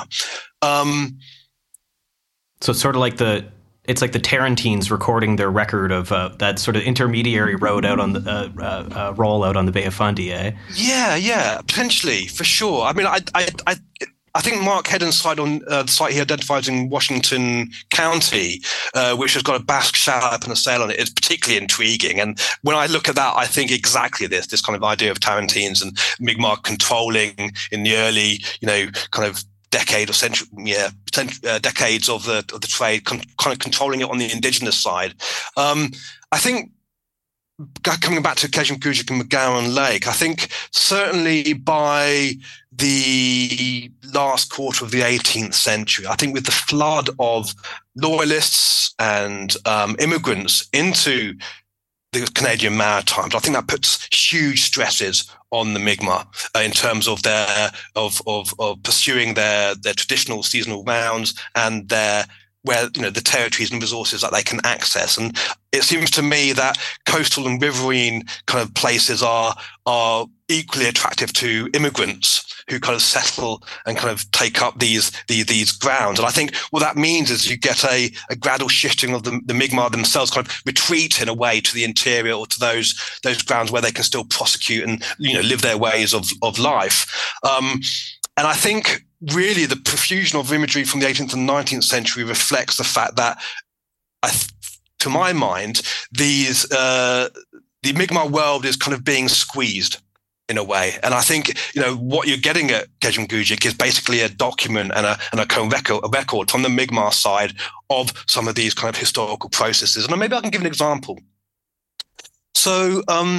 So it's sort of like the Tarantines recording their record of that sort of intermediary road out on the roll out on the Bay of Fundy, eh? Yeah, potentially, for sure. I mean, I think Mark Hedden's site on the site he identifies in Washington County, which has got a Basque shallop and a sail on it, is particularly intriguing. And when I look at that, I think exactly this kind of idea of Tarentines and Mi'kmaq controlling in the early, kind of decade or century, decades of the trade, kind of controlling it on the indigenous side. I think, coming back to Kejimkujik and McGowan Lake, I think certainly by the last quarter of the 18th century, I think with the flood of loyalists and immigrants into the Canadian Maritimes, I think that puts huge stresses on the Mi'kmaq in terms of their of pursuing their traditional seasonal rounds and the territories and resources that they can access. And it seems to me that coastal and riverine kind of places are equally attractive to immigrants who kind of settle and kind of take up these grounds. And I think what that means is you get a gradual shifting of the Mi'kmaq themselves, kind of retreat in a way to the interior or to those grounds where they can still prosecute and live their ways of life. And I think really the profusion of imagery from the 18th and 19th century reflects the fact that, to my mind, the Mi'kmaq world is kind of being squeezed in a way. And I think, what you're getting at Kejimkujik is basically a document and a record from the Mi'kmaq side of some of these kind of historical processes. And maybe I can give an example. So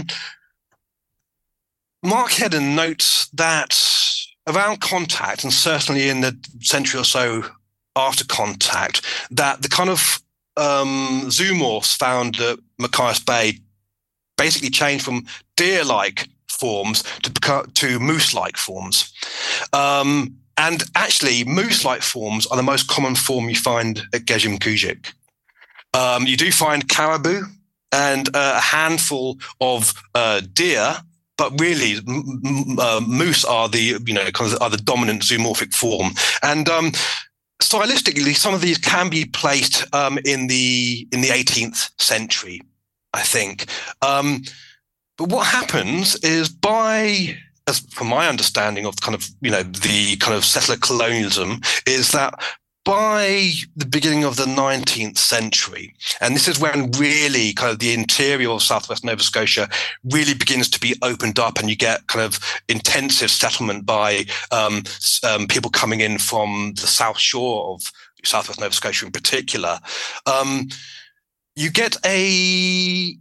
Mark Hedden notes that around contact, and certainly in the century or so after contact, that the kind of zoomorphs found at Machias Bay basically changed from deer-like forms to moose-like forms. And actually, moose-like forms are the most common form you find at Kejimkujik. You do find caribou and a handful of deer, but really, moose are the dominant zoomorphic form. And stylistically, some of these can be placed in the 18th century, I think. But what happens is from my understanding of the kind of settler colonialism, is that by the beginning of the 19th century, and this is when really kind of the interior of southwest Nova Scotia really begins to be opened up, and you get kind of intensive settlement by people coming in from the south shore of southwest Nova Scotia in particular. You get a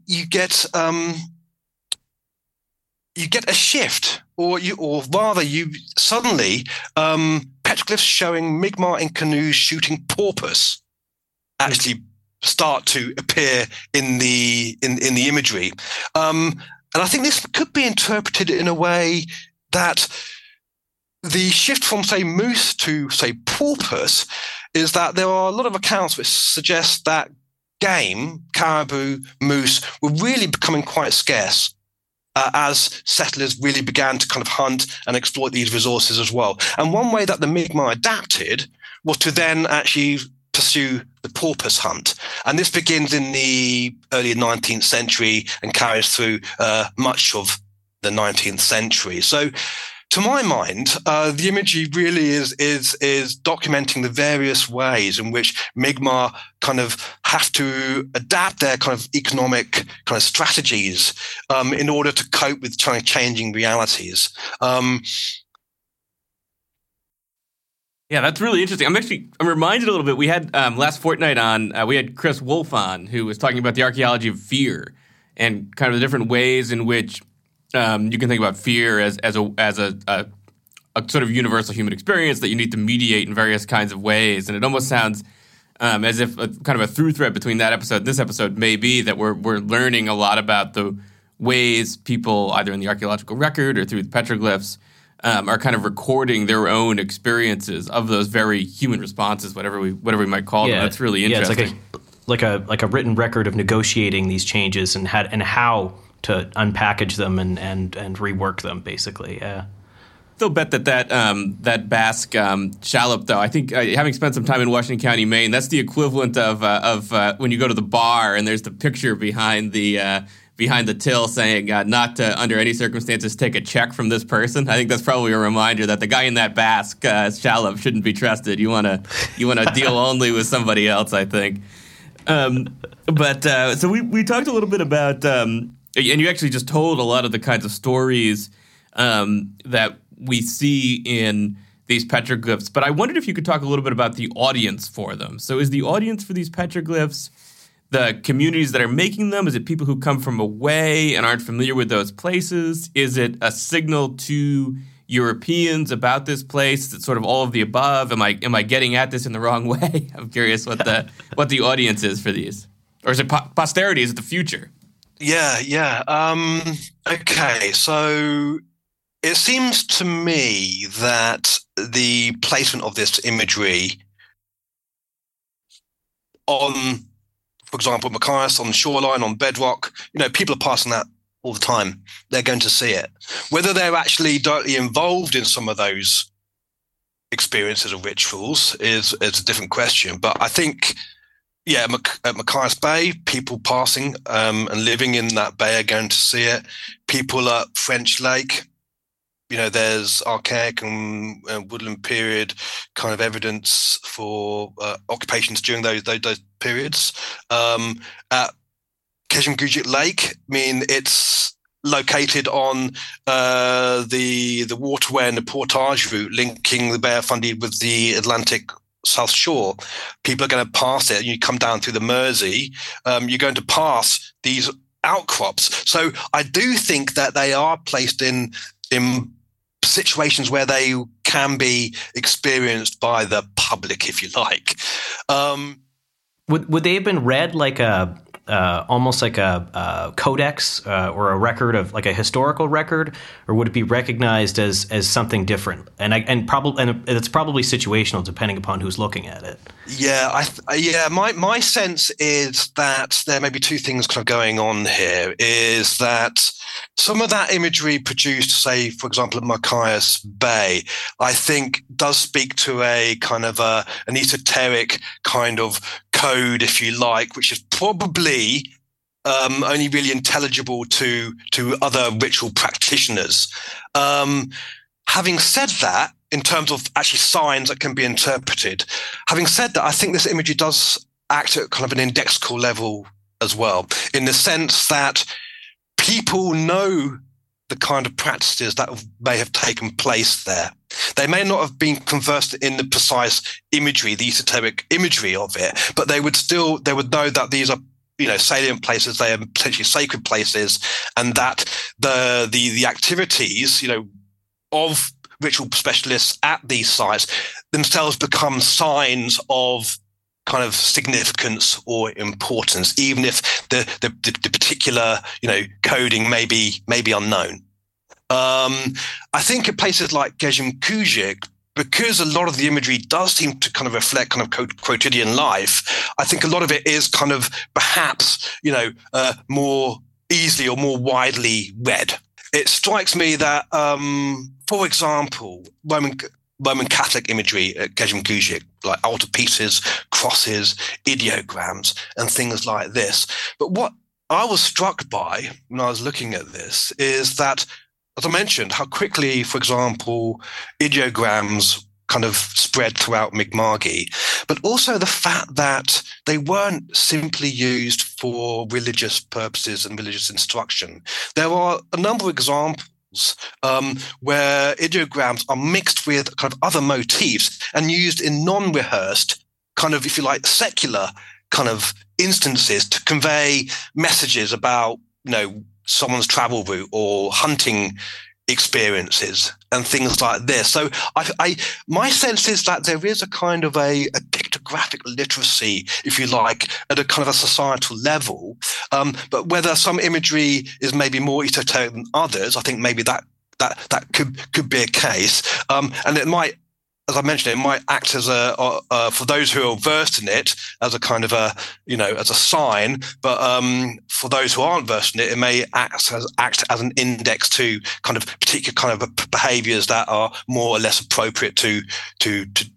shift, or rather, you suddenly petroglyphs showing Mi'kmaq in canoes shooting porpoise actually start to appear in the imagery, and I think this could be interpreted in a way that the shift from, say, moose to, say, porpoise is that there are a lot of accounts which suggest that game, caribou, moose, were really becoming quite scarce as settlers really began to kind of hunt and exploit these resources as well. And one way that the Mi'kmaq adapted was to then actually pursue the porpoise hunt. And this begins in the early 19th century and carries through much of the 19th century. So to my mind, the imagery really is documenting the various ways in which Mi'kmaq kind of have to adapt their kind of economic kind of strategies in order to cope with kind of changing realities. Yeah, that's really interesting. I'm reminded a little bit. We had last fortnight on. We had Chris Wolf on, who was talking about the archaeology of fear and kind of the different ways in which you can think about fear as a sort of universal human experience that you need to mediate in various kinds of ways. And it almost sounds as if kind of a through thread between that episode and this episode may be that we're learning a lot about the ways people, either in the archaeological record or through the petroglyphs, are kind of recording their own experiences of those very human responses, whatever we might call them. That's really interesting. Yeah, it's like a written record of negotiating these changes and how to unpackage them and rework them, basically. Yeah. Still bet that Basque shallop, though. I think having spent some time in Washington County, Maine, that's the equivalent of when you go to the bar and there's the picture behind the behind the till saying not to, under any circumstances, take a check from this person. I think that's probably a reminder that the guy in that Basque, Shalov, shouldn't be trusted. You want to deal only with somebody else, I think. So we talked a little bit about, and you actually just told a lot of the kinds of stories that we see in these petroglyphs, but I wondered if you could talk a little bit about the audience for them. So is the audience for these petroglyphs the communities that are making them? Is it people who come from away and aren't familiar with those places? Is it a signal to Europeans about this place? It's sort of all of the above. Am I getting at this in the wrong way? I'm curious what the audience is for these. Or is it posterity? Is it the future? Yeah. Okay, so it seems to me that the placement of this imagery on, for example, Machias, on the shoreline, on bedrock, people are passing that all the time. They're going to see it. Whether they're actually directly involved in some of those experiences or rituals is a different question. But I think, at Machias Bay, people passing and living in that bay are going to see it. People at French Lake, there's archaic and woodland period kind of evidence for occupations during those periods. At Kejimkujik Lake, it's located on the waterway and the portage route linking the Bay of Fundy with the Atlantic South Shore. People are going to pass it. You come down through the Mersey, you're going to pass these outcrops. So I do think that they are placed in situations where they can be experienced by the public, if you like. Would they have been read like almost like a codex or a record of like a historical record, or would it be recognized as something different? And it's probably situational depending upon who's looking at it. My sense is that there may be two things kind of going on here. Is that some of that imagery produced, say, for example, at Machias Bay, I think does speak to a kind of an esoteric kind of code, if you like, which is probably only really intelligible to other ritual practitioners. Having said that, in terms of actually signs that can be interpreted, having said that, I think this imagery does act at kind of an indexical level as well, in the sense that people know the kind of practices that may have taken place there. They may not have been conversed in the precise imagery, the esoteric imagery of it, but they would know that these are, salient places, they are potentially sacred places, and that the activities, of ritual specialists at these sites themselves become signs of kind of significance or importance, even if the particular coding may be unknown. I think at places like Kejimkujik, because a lot of the imagery does seem to kind of reflect kind of quotidian life, I think a lot of it is kind of perhaps more easily or more widely read. It strikes me that, for example, Roman Catholic imagery at Kejimkujik, like altarpieces, crosses, ideograms, and things like this. But what I was struck by when I was looking at this is that, as I mentioned, how quickly, for example, ideograms kind of spread throughout Mi'kma'ki, but also the fact that they weren't simply used for religious purposes and religious instruction. There are a number of examples where ideograms are mixed with kind of other motifs and used in non-rehearsed kind of, if you like, secular kind of instances to convey messages about, someone's travel route or hunting experiences and things like this. So my sense is that there is a kind of a pictographic literacy, if you like, at a kind of a societal level. But whether some imagery is maybe more esoteric than others, I think maybe that could be a case. And it might, as I mentioned, it might act as for those who are versed in it, as a kind of as a sign. But for those who aren't versed in it, it may act as an index to kind of particular kind of behaviours that are more or less appropriate to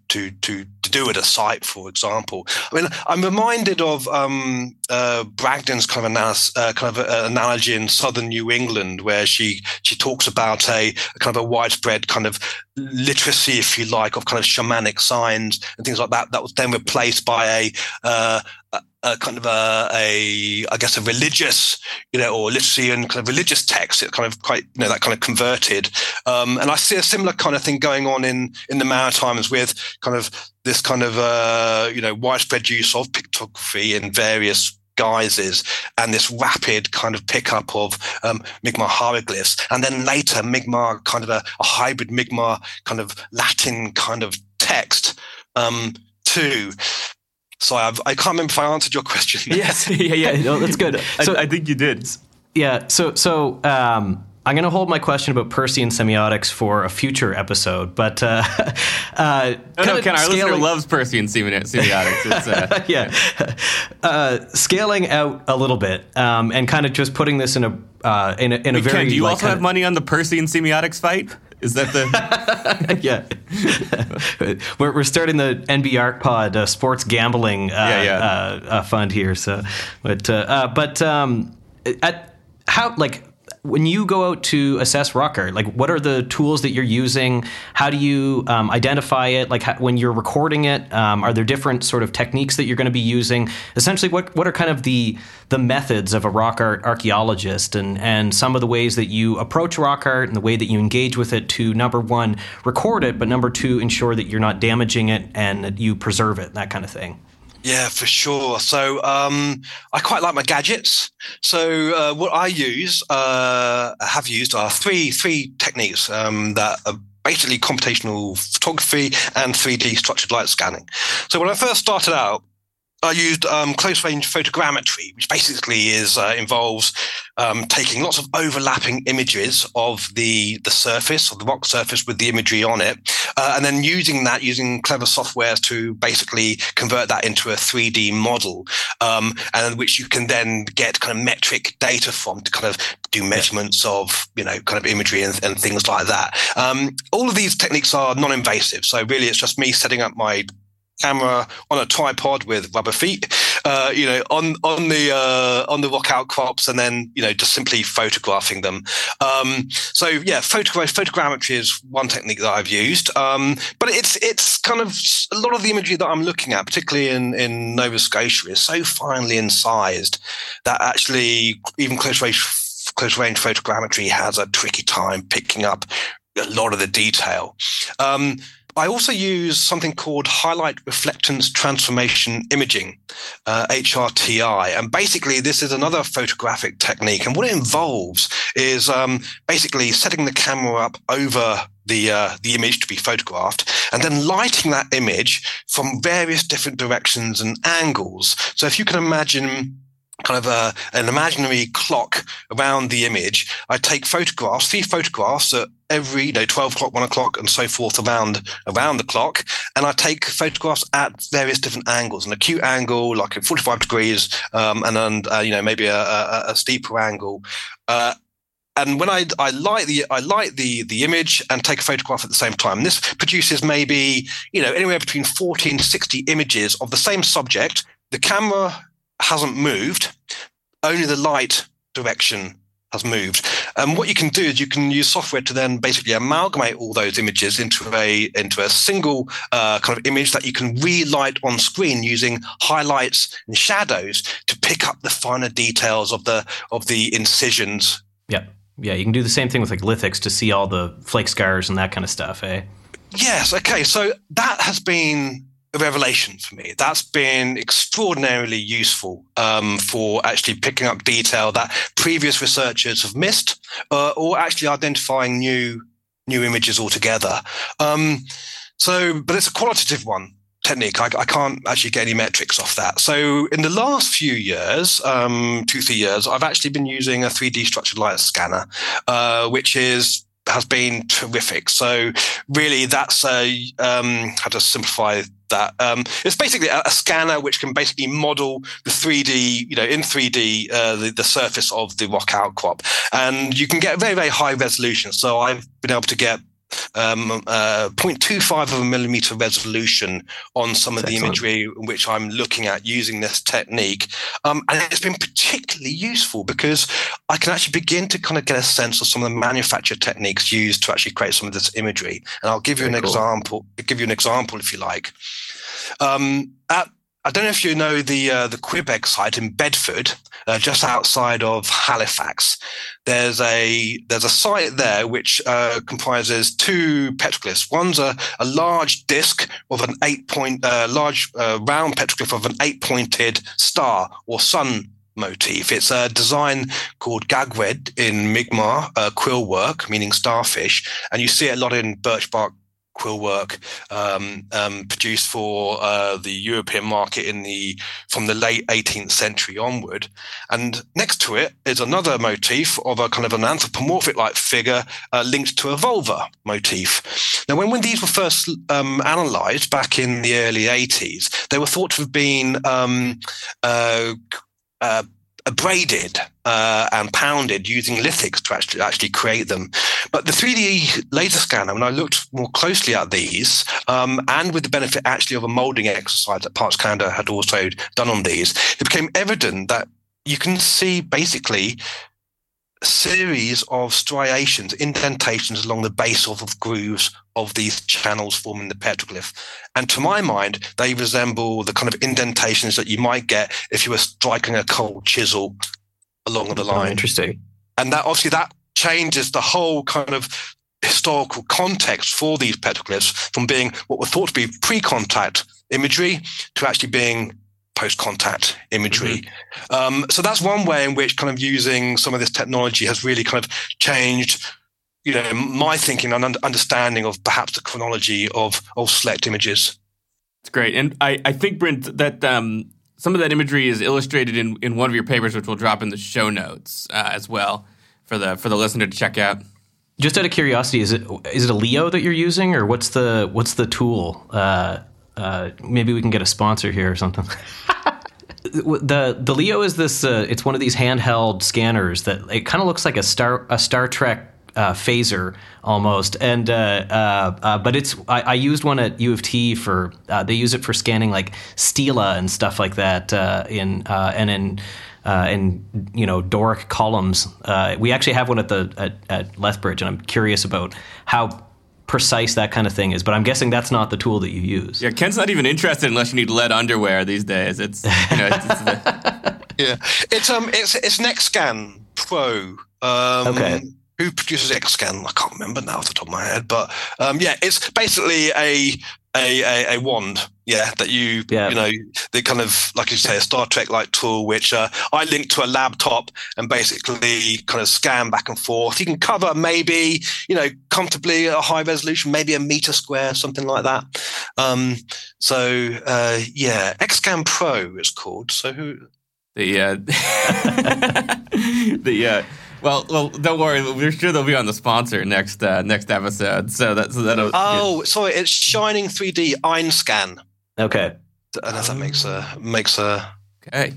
do at a site, for example. I mean, I'm reminded of Bragdon's kind of analogy in southern New England, where she talks about a kind of a widespread kind of literacy, if you like, of kind of shamanic signs and things like that. That was then replaced by a kind of I guess a religious, or literacy and kind of religious text. It kind of quite, that kind of converted. And I see a similar kind of thing going on in the Maritimes with kind of this kind of, widespread use of pictography in various guises and this rapid kind of pickup of Mi'kmaq hieroglyphs. And then later Mi'kmaq, kind of a hybrid Mi'kmaq kind of Latin kind of text too. So I can't remember if I answered your question. Yes, yeah, no, that's good. So I think you did. Yeah, so I'm going to hold my question about Persian semiotics for a future episode, but Ken, our listener loves Persian semiotics. It's scaling out a little bit and kind of just putting this in a very. Ken, do you also have money on the Persian semiotics fight? Is that the? Yeah, we're starting the NB Pod sports gambling fund here. So, when you go out to assess rock art, like what are the tools that you're using? How do you identify it? Like when you're recording it, are there different sort of techniques that you're going to be using? Essentially, what are kind of the methods of a rock art archaeologist and some of the ways that you approach rock art and the way that you engage with it to, number one, record it, but number two, ensure that you're not damaging it and that you preserve it, that kind of thing? Yeah, for sure. So I quite like my gadgets. So what I have used are three techniques that are basically computational photography and 3D structured light scanning. So when I first started out, I used close-range photogrammetry, which basically involves taking lots of overlapping images of the surface, of the rock surface with the imagery on it, and then using clever softwares to basically convert that into a 3D model, and which you can then get kind of metric data from to kind of do measurements of, kind of imagery and things like that. All of these techniques are non-invasive. So really it's just me setting up my camera on a tripod with rubber feet, on the rock outcrops, and then just simply photographing them. Photogrammetry is one technique that I've used, but it's kind of a lot of the imagery that I'm looking at, particularly in Nova Scotia, is so finely incised that actually even close range photogrammetry has a tricky time picking up a lot of the detail. I also use something called highlight reflectance transformation imaging, HRTI. And basically, this is another photographic technique. And what it involves is basically setting the camera up over the image to be photographed, and then lighting that image from various different directions and angles. So if you can imagine kind of an imaginary clock around the image, I take photographs, 3 photographs at every 12 o'clock, 1 o'clock, and so forth around the clock, and I take photographs at various different angles, an acute angle like at 45 degrees, and then maybe a steeper angle. And when I light the image and take a photograph at the same time, this produces maybe anywhere between 40 and 60 images of the same subject. The camera hasn't moved, only the light direction has moved. And what you can do is you can use software to then basically amalgamate all those images into a single kind of image that you can relight on screen using highlights and shadows to pick up the finer details of the incisions. Yeah, you can do the same thing with like lithics to see all the flake scars and that kind of stuff, eh? Yes. Okay. So that has been a revelation for me. That's been extraordinarily useful for actually picking up detail that previous researchers have missed, or actually identifying new images altogether. But it's a qualitative technique. I can't actually get any metrics off that. So in the last few years, 2-3 years, I've actually been using a 3D structured light scanner, which has been terrific. So really that's how to simplify that. It's basically a scanner which can basically model the 3D, in 3D, the surface of the rock outcrop. And you can get very, very high resolution. So I've been able to get 0.25 of a millimeter resolution on some of the imagery which I'm looking at using this technique. And it's been particularly useful because I can actually begin to kind of get a sense of some of the manufacture techniques used to actually create some of this imagery. And I'll give you an example. Give you an example if you like. I don't know if you know the Quebec site in Bedford, just outside of Halifax. There's a site there which comprises two petroglyphs. One's a large disc of an large round petroglyph of an 8-pointed star or sun motif. It's a design called Gagwed in Mi'kmaq quill work, meaning starfish, and you see it a lot in birch bark quill work produced for the European market from the late 18th century onward. And next to it is another motif of a kind of an anthropomorphic-like figure linked to a vulva motif. Now, when these were first analysed back in the early 80s, they were thought to have been braided and pounded using lithics to actually create them. But the 3D laser scanner, when I looked more closely at these, and with the benefit actually of a molding exercise that Parks Canada had also done on these, it became evident that you can see basically a series of striations, indentations along the base of grooves of these channels forming the petroglyph. And to my mind, they resemble the kind of indentations that you might get if you were striking a cold chisel along the line. Oh, interesting. And that obviously that changes the whole kind of historical context for these petroglyphs from being what were thought to be pre-contact imagery to actually being post-contact imagery. So that's one way in which kind of using some of this technology has really kind of changed, my thinking and understanding of perhaps the chronology of select images. It's great. And I think, Brent, that some of that imagery is illustrated in one of your papers, which we'll drop in the show notes as well for the listener to check out. Just out of curiosity, is it a Leo that you're using, or what's the tool? Maybe we can get a sponsor here or something. The Leo is this. It's one of these handheld scanners that it kind of looks like a Star Trek phaser almost, and but it's I used one at U of T for they use it for scanning like stela and stuff like that in Doric columns. We actually have one at Lethbridge, and I'm curious about how precise that kind of thing is, but I'm guessing that's not the tool that you use. Yeah, Ken's not even interested unless you need lead underwear these days. It's yeah, it's NextScan Pro. Okay. Who produces XScan? I can't remember now off the top of my head, but it's basically a wand, that the kind of, like you say, a Star Trek-like tool, which I link to a laptop and basically kind of scan back and forth. You can cover maybe, comfortably at a high resolution, maybe a meter square, something like that. XScan Pro is called. So who? Well, don't worry. We're sure they'll be on the sponsor next episode. That'll. Sorry, it's Shining 3D Einscan. Okay. I don't know if that makes a. Okay.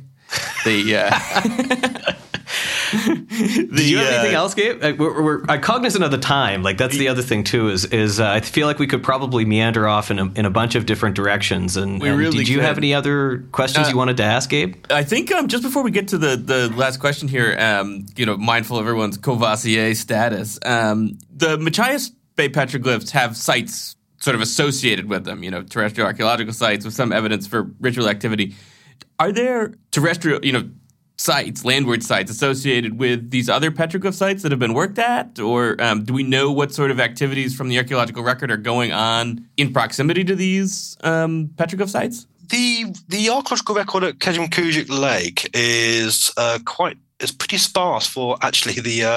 Do you have anything else, Gabe? We're cognizant of the time. Like that's the other thing too. Is I feel like we could probably meander off in a bunch of different directions. And did you have any other questions you wanted to ask, Gabe? I think just before we get to the last question here, mindful of everyone's Courvoisier status, the Machias Bay petroglyphs have sites sort of associated with them. Terrestrial archaeological sites with some evidence for ritual activity. Are there terrestrial, sites, landward sites associated with these other petroglyph sites that have been worked at? Or do we know what sort of activities from the archaeological record are going on in proximity to these petroglyph sites? The archaeological record at Kejimkujik Lake is pretty sparse for actually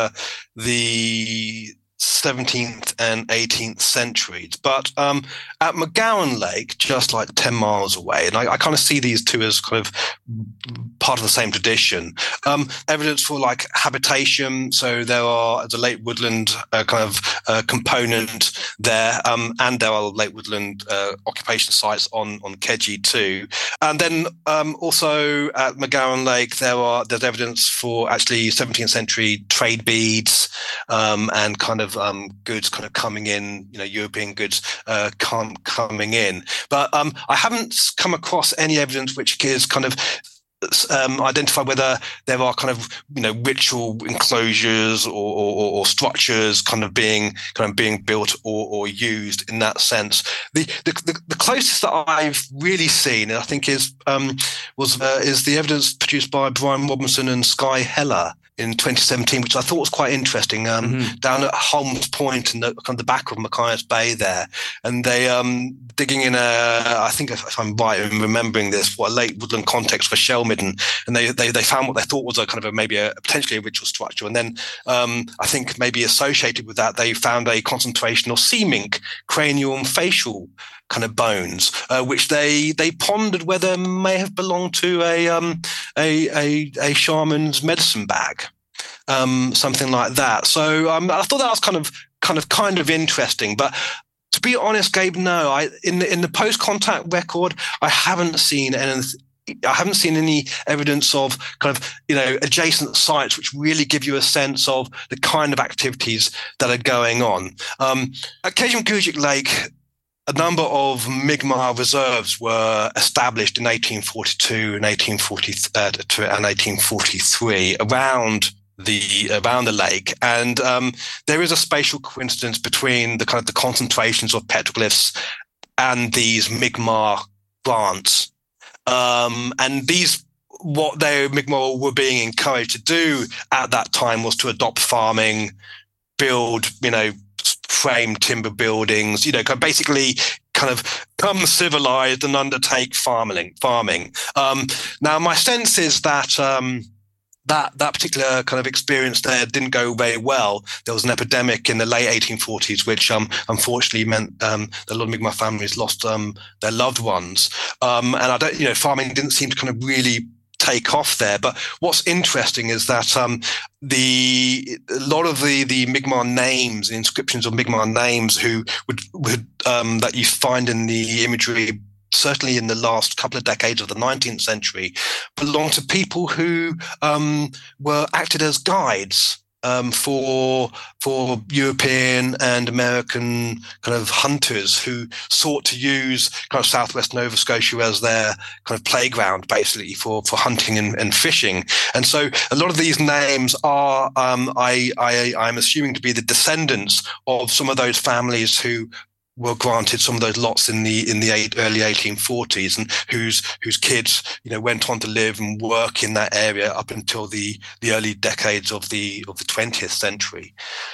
the 17th and 18th centuries. But at McGowan Lake, just like 10 miles away, and I kind of see these two as kind of part of the same tradition, evidence for like habitation. So there's a late woodland component there, and there are late woodland occupation sites on Keji too. And then also at McGowan Lake, there's evidence for actually 17th century trade beads and kind of of goods kind of coming in, European goods coming in. But I haven't come across any evidence which is kind of identify whether there are kind of ritual enclosures or structures kind of being built or used in that sense. The closest that I've really seen, I think, is the evidence produced by Brian Robinson and Skye Heller in 2017, which I thought was quite interesting, down at Holmes Point in the back of Machias Bay there. And they digging in I think if I'm right in remembering this, a late woodland context for shell midden, and they found what they thought was a kind of maybe potentially a ritual structure. And then I think maybe associated with that, they found a concentration of sea mink, cranial and facial kind of bones, which they pondered whether may have belonged to a shaman's medicine bag, something like that. So I thought that was kind of interesting. But to be honest, Gabe, no, in the post-contact record, I haven't seen anything. I haven't seen any evidence of kind of, adjacent sites which really give you a sense of the kind of activities that are going on. At Kejimkujik Lake, a number of Mi'kmaq reserves were established in 1842 and 1843 around the lake, and there is a spatial coincidence between the kind of the concentrations of petroglyphs and these Mi'kmaq grants. And what the Mi'kmaq were being encouraged to do at that time was to adopt farming, build, frame timber buildings, basically kind of become civilized and undertake farming. Now, my sense is that that particular kind of experience there didn't go very well. There was an epidemic in the late 1840s, which unfortunately meant that a lot of Mi'kmaq families lost their loved ones. And I don't, farming didn't seem to kind of really take off there. But what's interesting is that a lot of the Mi'kmaq names, the inscriptions of Mi'kmaq names, who would that you find in the imagery, certainly in the last couple of decades of the 19th century, belong to people who were acted as guides for European and American kind of hunters who sought to use kind of southwest Nova Scotia as their kind of playground, basically for hunting and fishing. And so a lot of these names are, I'm assuming, to be the descendants of some of those families who were granted some of those lots in the early 1840s, and whose kids went on to live and work in that area up until the early decades of the 20th century.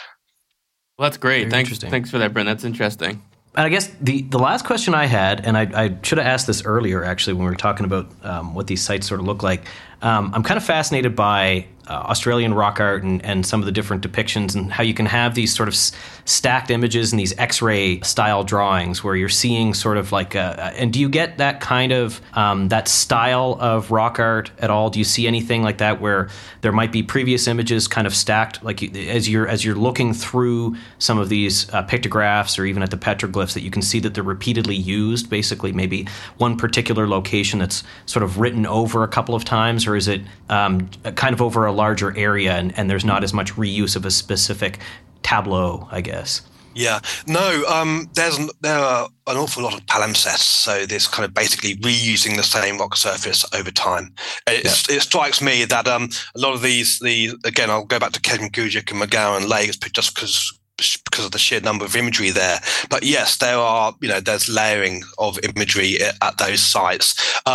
Well, that's great. Very Thanks for that, Brent. That's interesting. And I guess the last question I had, and I should have asked this earlier actually when we were talking about what these sites sort of look like. I'm kind of fascinated by Australian rock art and some of the different depictions, and how you can have these sort of stacked images and these X-ray style drawings where you're seeing sort of like and do you get that kind of that style of rock art at all? Do you see anything like that where there might be previous images kind of stacked, like as you're looking through some of these pictographs or even at the petroglyphs, that you can see that they're repeatedly used, basically maybe one particular location that's sort of written over a couple of times, or is it kind of over a larger area and there's not as much reuse of a specific tableau, I guess? Yeah, no, there are an awful lot of palimpsests, so this kind of basically reusing the same rock surface over time. It strikes me that a lot of these, again, I'll go back to Kejimkujik and McGowan Lakes just because of the sheer number of imagery there. But yes, there's layering of imagery at those sites.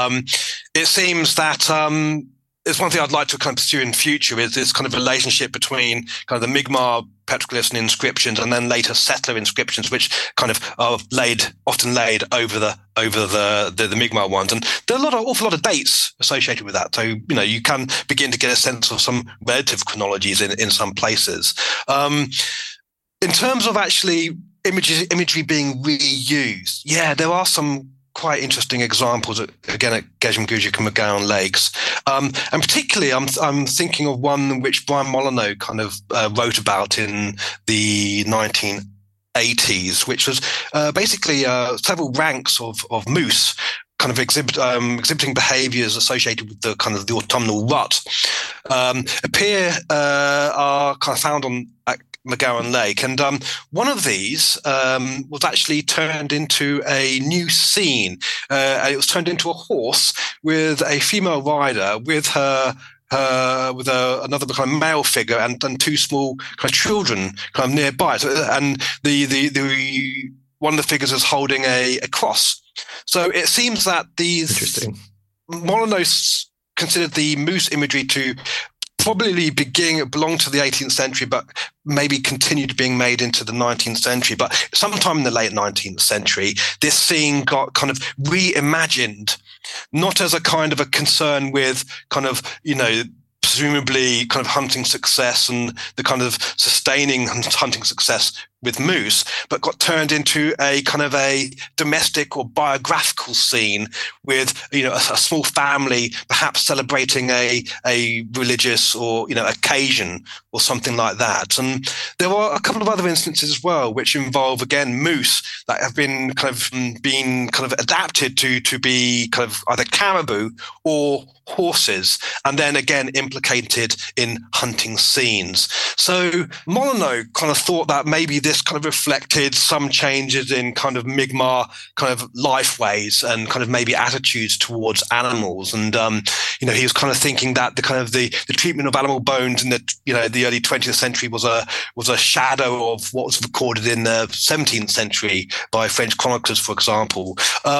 It seems that it's one thing I'd like to kind of pursue in future, is this kind of relationship between kind of the Mi'kmaq petroglyphs and inscriptions, and then later settler inscriptions, which kind of are often laid over the Mi'kmaq ones. And there are awful lot of dates associated with that. So, you can begin to get a sense of some relative chronologies in some places. In terms of actually imagery being reused, yeah, there are some quite interesting examples again at Kejimkujik and McGowan Lakes, and particularly I'm thinking of one which Brian Molyneux kind of wrote about in the 1980s, which was basically several ranks of moose kind of exhibiting behaviours associated with the kind of the autumnal rut are kind of found McGowan Lake. And one of these was actually turned into a new scene. It was turned into a horse with a female rider with another kind of male figure and two small kind of children kind of nearby. So, and the one of the figures is holding a cross. So it seems that these Molyneux considered the moose imagery to probably belong to the 18th century, but maybe continued being made into the 19th century. But sometime in the late 19th century, this scene got kind of reimagined, not as a kind of a concern with kind of, presumably kind of hunting success and the kind of sustaining hunting success with moose, but got turned into a kind of a domestic or biographical scene with, a small family perhaps celebrating a religious or, occasion or something like that. And there were a couple of other instances as well, which involve, again, moose that have been adapted to be kind of either caribou or horses, and then again implicated in hunting scenes. So Molyneux kind of thought that maybe this kind of reflected some changes in kind of Mi'kmaq kind of life ways and kind of maybe attitudes towards animals. And he was kind of thinking that the kind of the treatment of animal bones in the early 20th century was a shadow of what was recorded in the 17th century by French chroniclers, for example.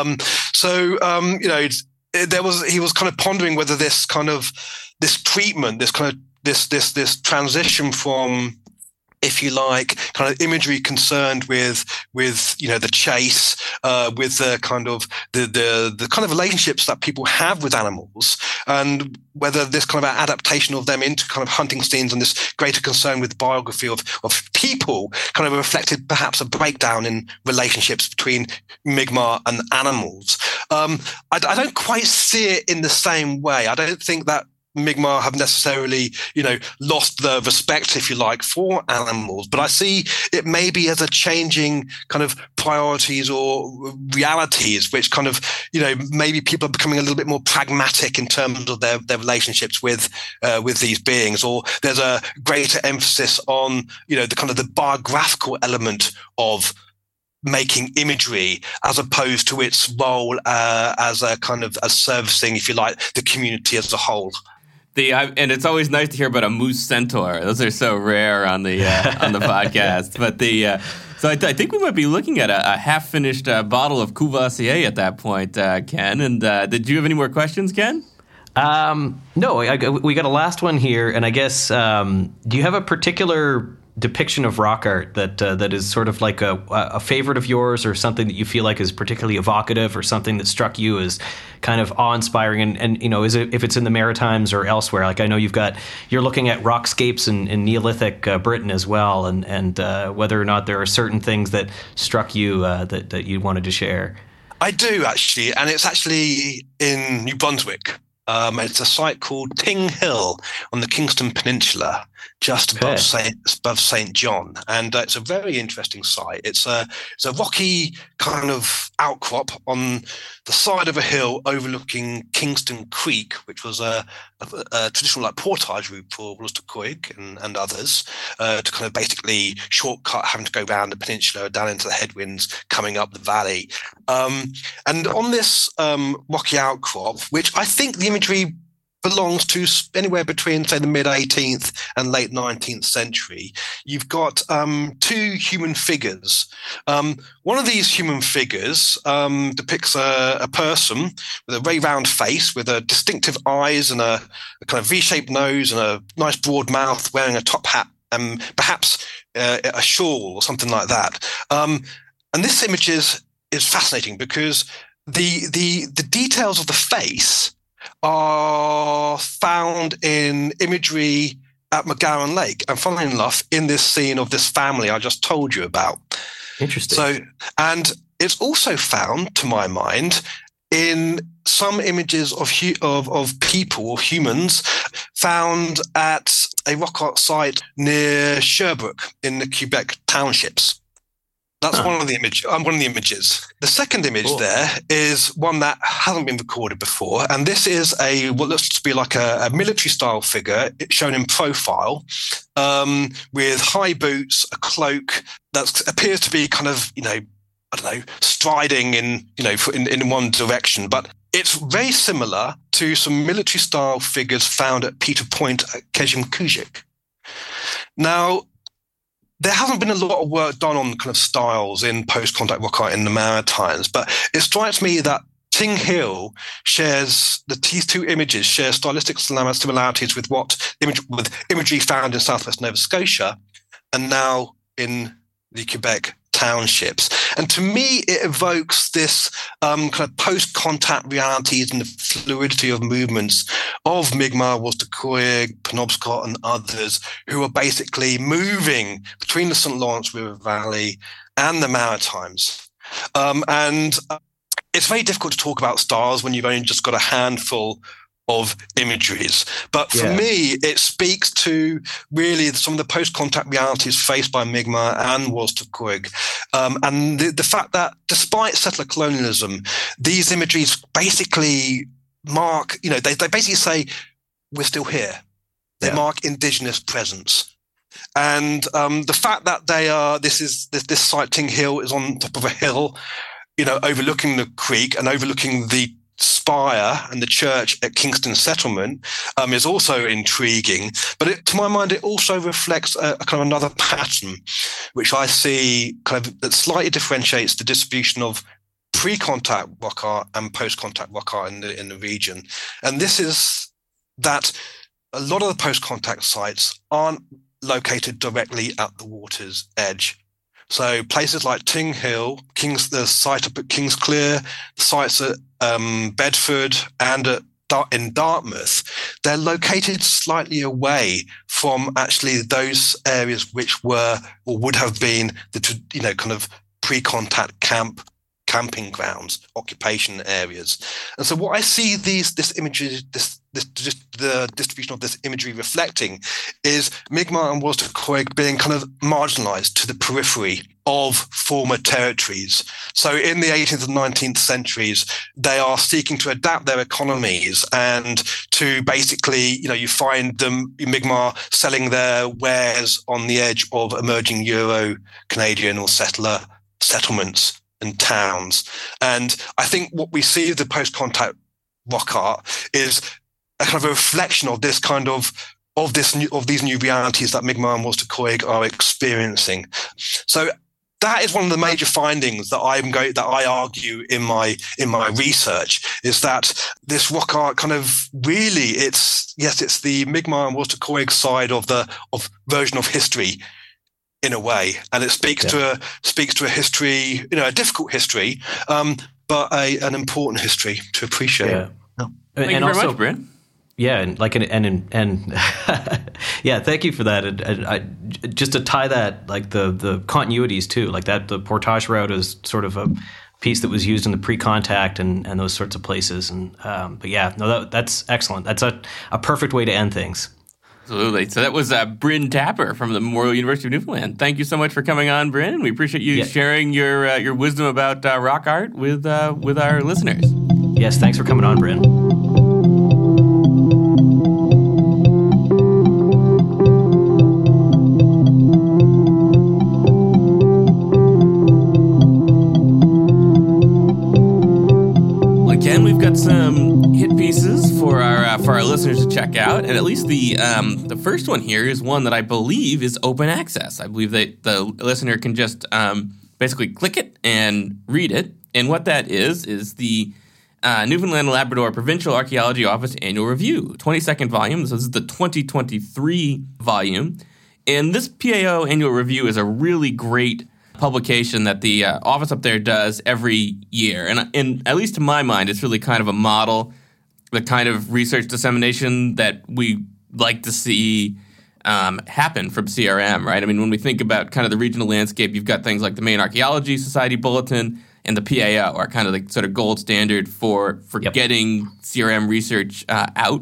He was kind of pondering whether this treatment, this transition from, if you like, kind of imagery concerned with the chase, with the kind of relationships that people have with animals, and whether this kind of adaptation of them into kind of hunting scenes and this greater concern with biography of people kind of reflected perhaps a breakdown in relationships between Mi'kmaq and animals. I don't quite see it in the same way. I don't think that Mi'kmaq have necessarily, lost the respect, if you like, for animals. But I see it maybe as a changing kind of priorities or realities, which kind of, maybe people are becoming a little bit more pragmatic in terms of their relationships with these beings, or there's a greater emphasis on, the kind of the biographical element of making imagery as opposed to its role as a kind of as servicing, if you like, the community as a whole. And it's always nice to hear about a moose centaur. Those are so rare on the podcast. But so I think we might be looking at a half-finished bottle of Courvoisier at that point, Ken. And did you have any more questions, Ken? No, we got a last one here, and I guess do you have a particular depiction of rock art that is sort of like a favorite of yours, or something that you feel like is particularly evocative, or something that struck you as kind of awe-inspiring? And is it, if it's in the Maritimes or elsewhere? Like, I know you're looking at rockscapes in Neolithic Britain as well, and whether or not there are certain things that struck you that you wanted to share. I do, actually, and it's actually in New Brunswick. It's a site called Ting Hill on the Kingston Peninsula, just above St. John, and it's a very interesting site. It's a rocky kind of outcrop on the side of a hill overlooking Kingston Creek, which was a traditional like portage route for Wolastoqiyik and others to kind of basically shortcut having to go around the peninsula down into the headwinds coming up the valley. And on this rocky outcrop, which I think the imagery belongs to anywhere between, say, the mid-18th and late 19th century, you've got two human figures. One of these human figures depicts a person with a very round face, with a distinctive eyes and a kind of V-shaped nose and a nice broad mouth, wearing a top hat and perhaps a shawl or something like that. And this image is fascinating because the details of the face are found in imagery at McGowan Lake, and funnily enough, in this scene of this family I just told you about. Interesting. So, and it's also found, to my mind, in some images of people or humans found at a rock art site near Sherbrooke in the Quebec townships. That's one of the images. The second image there is one that hasn't been recorded before, and this is what looks to be like a military-style figure shown in profile, with high boots, a cloak that appears to be kind of, striding in one direction. But it's very similar to some military-style figures found at Peter Point at Kejimkujik. Now, there hasn't been a lot of work done on kind of styles in post-contact rock art in the Maritimes, but it strikes me that Ting Hill these two images share stylistic similarities with with imagery found in southwest Nova Scotia and now in the Quebec townships. And to me, it evokes this kind of post-contact realities and the fluidity of movements of Mi'kmaq, Wostakóiyik, Penobscot, and others who are basically moving between the St. Lawrence River Valley and the Maritimes. And it's very difficult to talk about styles when you've only just got a handful of imageries. But for me, it speaks to really some of the post-contact realities faced by Mi'kmaq and Wostakóiyik. And the fact that despite settler colonialism, these imageries basically mark, they basically say, we're still here. They mark indigenous presence. And the fact that this site, Ting Hill, is on top of a hill, overlooking the creek and overlooking the spire and the church at Kingston Settlement is also intriguing. But to my mind, it also reflects a kind of another pattern, which I see kind of that slightly differentiates the distribution of pre-contact rock art and post-contact rock art in the region. And this is that a lot of the post-contact sites aren't located directly at the water's edge. So places like Ting Hill, the site up at Kingsclear, the sites at Bedford and in Dartmouth, they're located slightly away from actually those areas which were or would have been the kind of pre-contact camping grounds, occupation areas. And so what I see this imagery, the distribution of this imagery reflecting is Mi'kmaq and Wostakóiyik being kind of marginalized to the periphery of former territories. So in the 18th and 19th centuries, they are seeking to adapt their economies and to basically, you find them, Mi'kmaq, selling their wares on the edge of emerging Euro-Canadian or settlements and towns. And I think what we see of the post-contact rock art is a kind of a reflection of this kind of these new realities that Mi'kmaq and Wostakóiyik are experiencing. So that is one of the major findings that I argue in my research, is that this rock art kind of really it's the Mi'kmaq and Wostakóiyik side of version of history in a way, and it speaks to a history, a difficult history, but an important history to appreciate. Yeah. Thank you very much, Bryn. Yeah, and yeah, thank you for that. And I, just to tie that, like the continuities too, like that, the Portage route is sort of a piece that was used in the pre-contact and those sorts of places. And but yeah, no, that's excellent. That's a perfect way to end things. Absolutely. So that was Bryn Tapper from the Memorial University of Newfoundland. Thank you so much for coming on, Bryn. We appreciate you sharing your wisdom about rock art with our listeners. Yes, thanks for coming on, Bryn. Again, we've got some hit pieces for our listeners to check out, and at least the first one here is one that I believe is open access. I believe that the listener can just basically click it and read it, and what that is the Newfoundland and Labrador Provincial Archaeology Office Annual Review, 22nd volume. This is the 2023 volume, and this PAO Annual Review is a really great publication that the office up there does every year. And at least to my mind, it's really kind of a model, the kind of research dissemination that we like to see happen from CRM, right? I mean, when we think about kind of the regional landscape, you've got things like the Maine Archaeology Society Bulletin and the PAO are kind of the sort of gold standard for getting CRM research out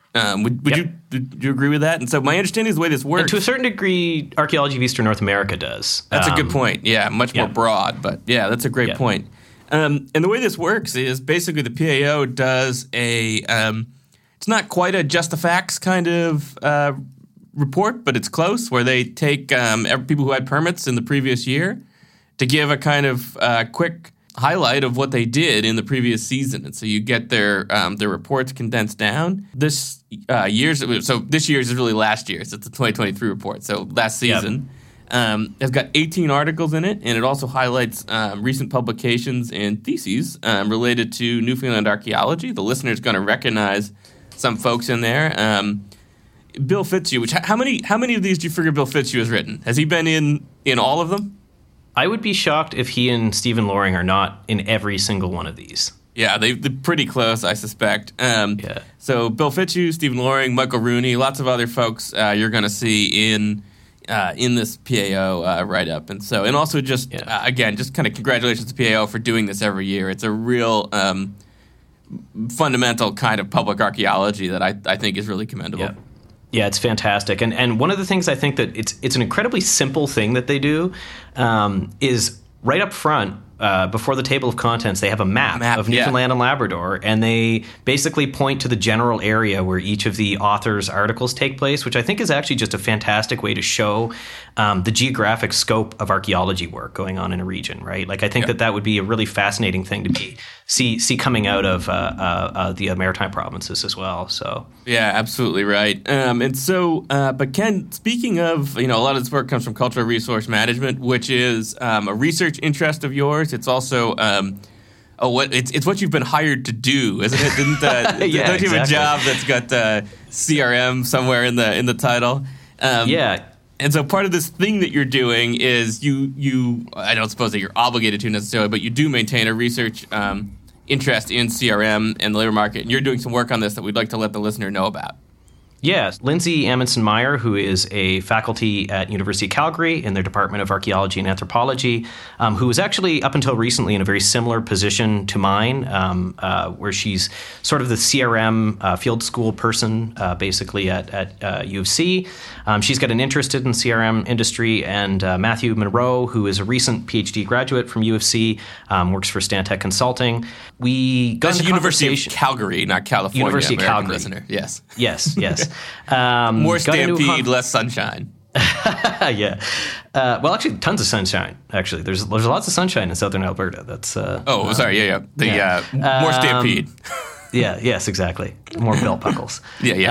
Would you agree with that? And so my understanding is the way this works. And to a certain degree, Archaeology of Eastern North America does. That's a good point. Yeah, much more broad, but yeah, that's a great point. And the way this works is basically the PAO does it's not quite a just the facts kind of report, but it's close, where they take people who had permits in the previous year to give a kind of quick highlight of what they did in the previous season, and so you get their reports condensed down. This year's is really last year's. It's the 2023 report. So last season, it's got 18 articles in it, and it also highlights recent publications and theses related to Newfoundland archaeology. The listener's going to recognize some folks in there. Bill Fitzhugh. How many of these do you figure Bill Fitzhugh has written? Has he been in all of them? I would be shocked if he and Stephen Loring are not in every single one of these. Yeah, they're pretty close, I suspect. So Bill Fitzhugh, Stephen Loring, Michael Rooney, lots of other folks you're going to see in this PAO write-up. And also just, again, just kind of congratulations to PAO for doing this every year. It's a real fundamental kind of public archaeology that I think is really commendable. Yeah. Yeah, it's fantastic. And one of the things I think that it's an incredibly simple thing that they do is right up front, before the table of contents, they have a map of Newfoundland and Labrador, and they basically point to the general area where each of the authors' articles take place, which I think is actually just a fantastic way to show the geographic scope of archaeology work going on in a region, right? Like, I think that would be a really fascinating thing to see coming out of the maritime provinces as well. So yeah, absolutely right. And so, but Ken, speaking of, a lot of this work comes from cultural resource management, which is a research interest of yours. It's also it's what you've been hired to do, isn't it? Don't you have a job that's got CRM somewhere in the title? And so part of this thing that you're doing is you I don't suppose that you're obligated to necessarily, but you do maintain a research interest in CRM and the labor market, and you're doing some work on this that we'd like to let the listener know about. Yes, Lindsay Amundsen-Meyer, who is a faculty at University of Calgary in their Department of Archaeology and Anthropology, who was actually up until recently in a very similar position to mine, where she's sort of the CRM field school person, basically at U of C. She's got an interest in CRM industry, and Matthew Monroe, who is a recent PhD graduate from U of C, works for Stantec Consulting. We got into University of Calgary, not California. University of Calgary. Listener. Yes. Yes. More Stampede, less sunshine. Yeah. Well, actually, tons of sunshine. Actually, there's lots of sunshine in southern Alberta. That's. Sorry. Yeah. More Stampede. Yeah. Yes. Exactly. More belt buckles.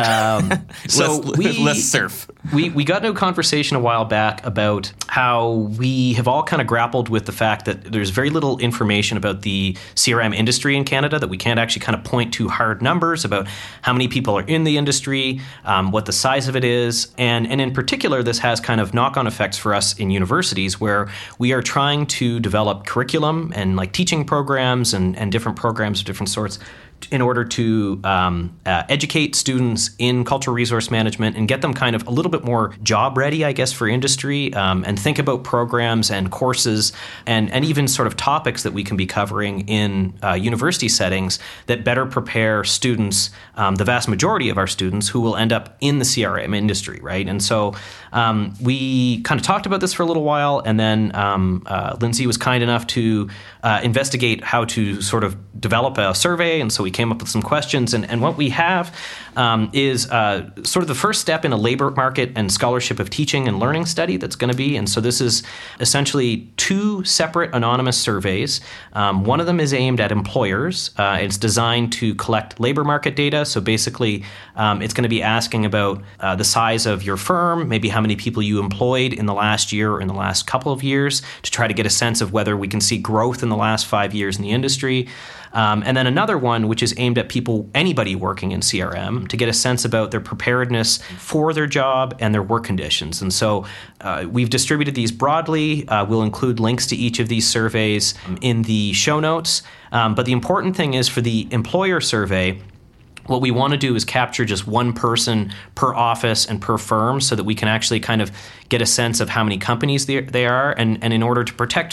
Less surf. We got into a conversation a while back about how we have all kind of grappled with the fact that there's very little information about the CRM industry in Canada, that we can't actually kind of point to hard numbers about how many people are in the industry, what the size of it is. And in particular, this has kind of knock-on effects for us in universities, where we are trying to develop curriculum and like teaching programs and different programs of different sorts in order to educate students in cultural resource management and get them kind of a little bit more job ready, I guess, for industry, and think about programs and courses and even sort of topics that we can be covering in university settings that better prepare students, the vast majority of our students, who will end up in the CRM industry, right? And so we kind of talked about this for a little while, and then Lindsay was kind enough to investigate how to sort of develop a survey, and so we came up with some questions. And what we have is sort of the first step in a labor market and scholarship of teaching and learning study that's going to be. And so this is essentially two separate anonymous surveys. One of them is aimed at employers. It's designed to collect labor market data. So basically, it's going to be asking about the size of your firm, maybe how many people you employed in the last year or in the last couple of years, to try to get a sense of whether we can see growth in the last 5 years in the industry. And then another one, which is aimed at anybody working in CRM, to get a sense about their preparedness for their job and their work conditions. And so we've distributed these broadly. We'll include links to each of these surveys in the show notes. But the important thing is, for the employer survey, what we want to do is capture just one person per office and per firm, so that we can actually kind of get a sense of how many companies they are. And in order to protect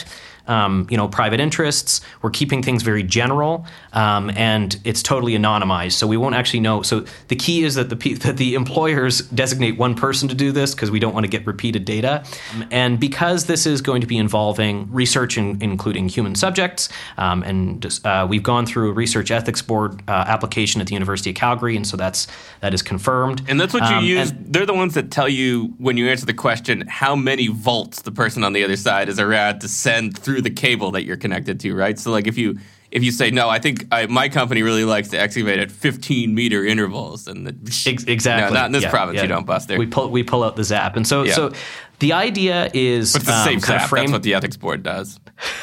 private interests. We're keeping things very general, and it's totally anonymized. So we won't actually know. So the key is that the employers designate one person to do this because we don't want to get repeated data. And because this is going to be involving research including human subjects, we've gone through a research ethics board application at the University of Calgary, and so that is confirmed. And that's what you use. They're the ones that tell you when you answer the question how many volts the person on the other side is around to send through the cable that you're connected to, right? So like if you say, no, I think my company really likes to excavate at 15-meter intervals, and exactly, not in this province, you don't bust there. We pull out the zap, and so the idea is, but the safe zap. That's what the ethics board does.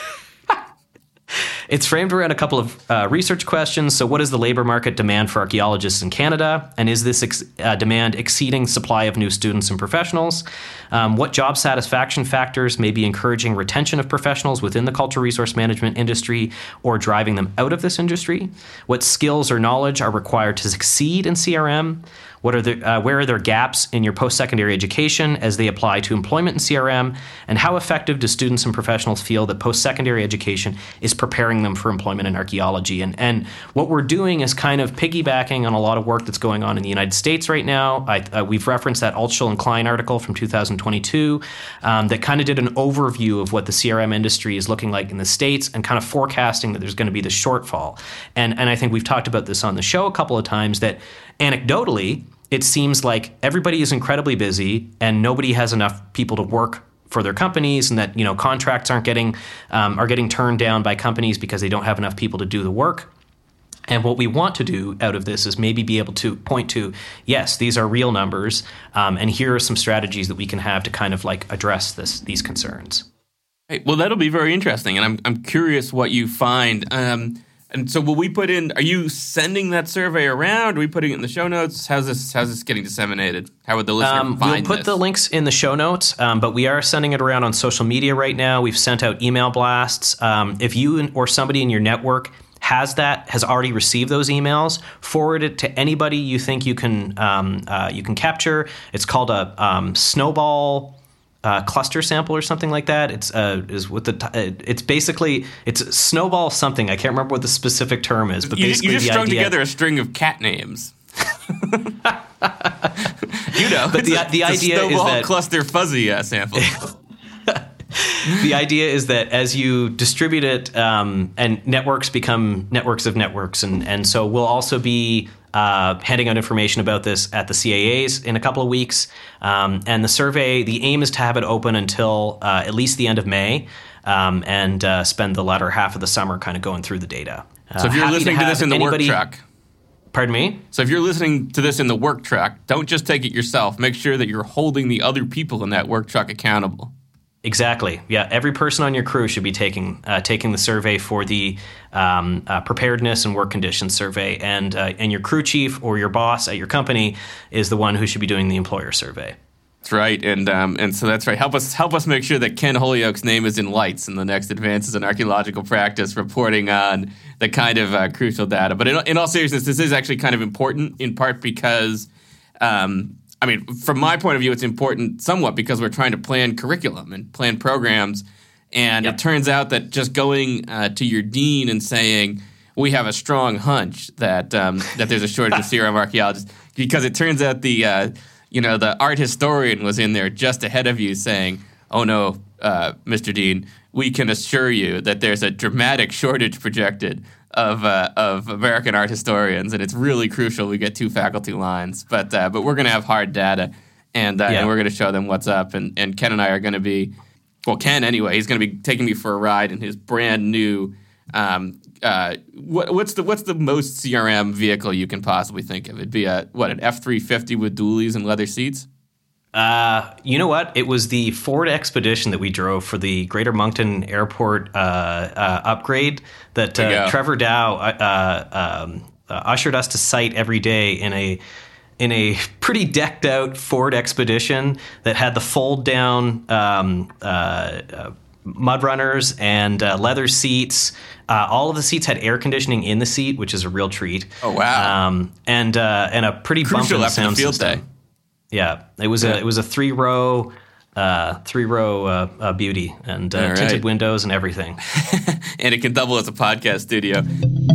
It's framed around a couple of research questions. So what is the labor market demand for archaeologists in Canada? And is this demand exceeding supply of new students and professionals? What job satisfaction factors may be encouraging retention of professionals within the cultural resource management industry or driving them out of this industry? What skills or knowledge are required to succeed in CRM? Where are there gaps in your post-secondary education as they apply to employment in CRM? And how effective do students and professionals feel that post-secondary education is preparing them for employment in archaeology? And what we're doing is kind of piggybacking on a lot of work that's going on in the United States right now. We've referenced that Altschul and Klein article from 2022 that kind of did an overview of what the CRM industry is looking like in the States and kind of forecasting that there's going to be this shortfall. And I think we've talked about this on the show a couple of times, that anecdotally, it seems like everybody is incredibly busy and nobody has enough people to work for their companies, and that contracts are getting turned down by companies because they don't have enough people to do the work. And what we want to do out of this is maybe be able to point to, yes, these are real numbers, and here are some strategies that we can have to kind of like address these concerns. Hey, well, that'll be very interesting, and I'm curious what you find. And so will we put in, are you sending that survey around? Are we putting it in the show notes? How's this getting disseminated? How would the listener find this? We'll put the links in the show notes, but we are sending it around on social media right now. We've sent out email blasts. If you or somebody in your network has already received those emails, forward it to anybody you think you can capture. It's called a snowball cluster sample or something like that. It's basically snowball something. I can't remember what the specific term is, but basically you just strung together a string of cat names. But the idea snowball is that cluster fuzzy sample. The idea is that as you distribute it, and networks become networks of networks, and so we'll also be handing out information about this at the CAAs in a couple of weeks. And the survey, the aim is to have it open until at least the end of May, and spend the latter half of the summer kind of going through the data. So if you're listening to this in the work truck. Pardon me? So if you're listening to this in the work truck, don't just take it yourself. Make sure that you're holding the other people in that work truck accountable. Exactly. Yeah, every person on your crew should be taking the survey for the preparedness and work conditions survey, and your crew chief or your boss at your company is the one who should be doing the employer survey. That's right, and so that's right. Help us make sure that Ken Holyoke's name is in lights in the next Advances in Archaeological Practice, reporting on the kind of crucial data. But in all seriousness, this is actually kind of important, in part because. From my point of view, it's important somewhat because we're trying to plan curriculum and plan programs. And It turns out that just going to your dean and saying, we have a strong hunch that there's a shortage of CRM archaeologists, because it turns out the art historian was in there just ahead of you saying, oh no, Mr. Dean, we can assure you that there's a dramatic shortage projected of American art historians, and it's really crucial we get 2 faculty lines. But we're going to have hard data, and we're going to show them what's up. And Ken and I are going to be, well, Ken anyway, he's going to be taking me for a ride in his brand new. What's the most CRM vehicle you can possibly think of? It'd be an F-350 with dualies and leather seats. You know what? It was the Ford Expedition that we drove for the Greater Moncton Airport upgrade that Trevor Dow ushered us to site every day in a pretty decked out Ford Expedition that had the fold down mud runners and leather seats. All of the seats had air conditioning in the seat, which is a real treat. Oh wow! And a pretty bumping sound system. Day. Yeah, it was a 3-row 3-row beauty and tinted windows and everything. And it can double as a podcast studio.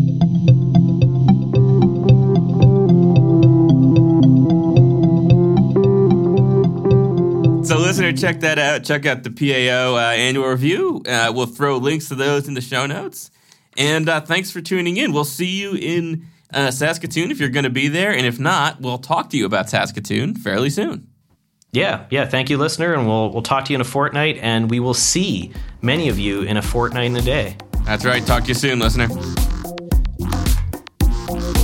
So, listener, check that out. Check out the PAO annual review. We'll throw links to those in the show notes. And thanks for tuning in. We'll see you in Saskatoon if you're going to be there. And if not, we'll talk to you about Saskatoon fairly soon. Yeah. Thank you, listener. And we'll talk to you in a fortnight. And we will see many of you in a fortnight and a day. That's right. Talk to you soon, listener.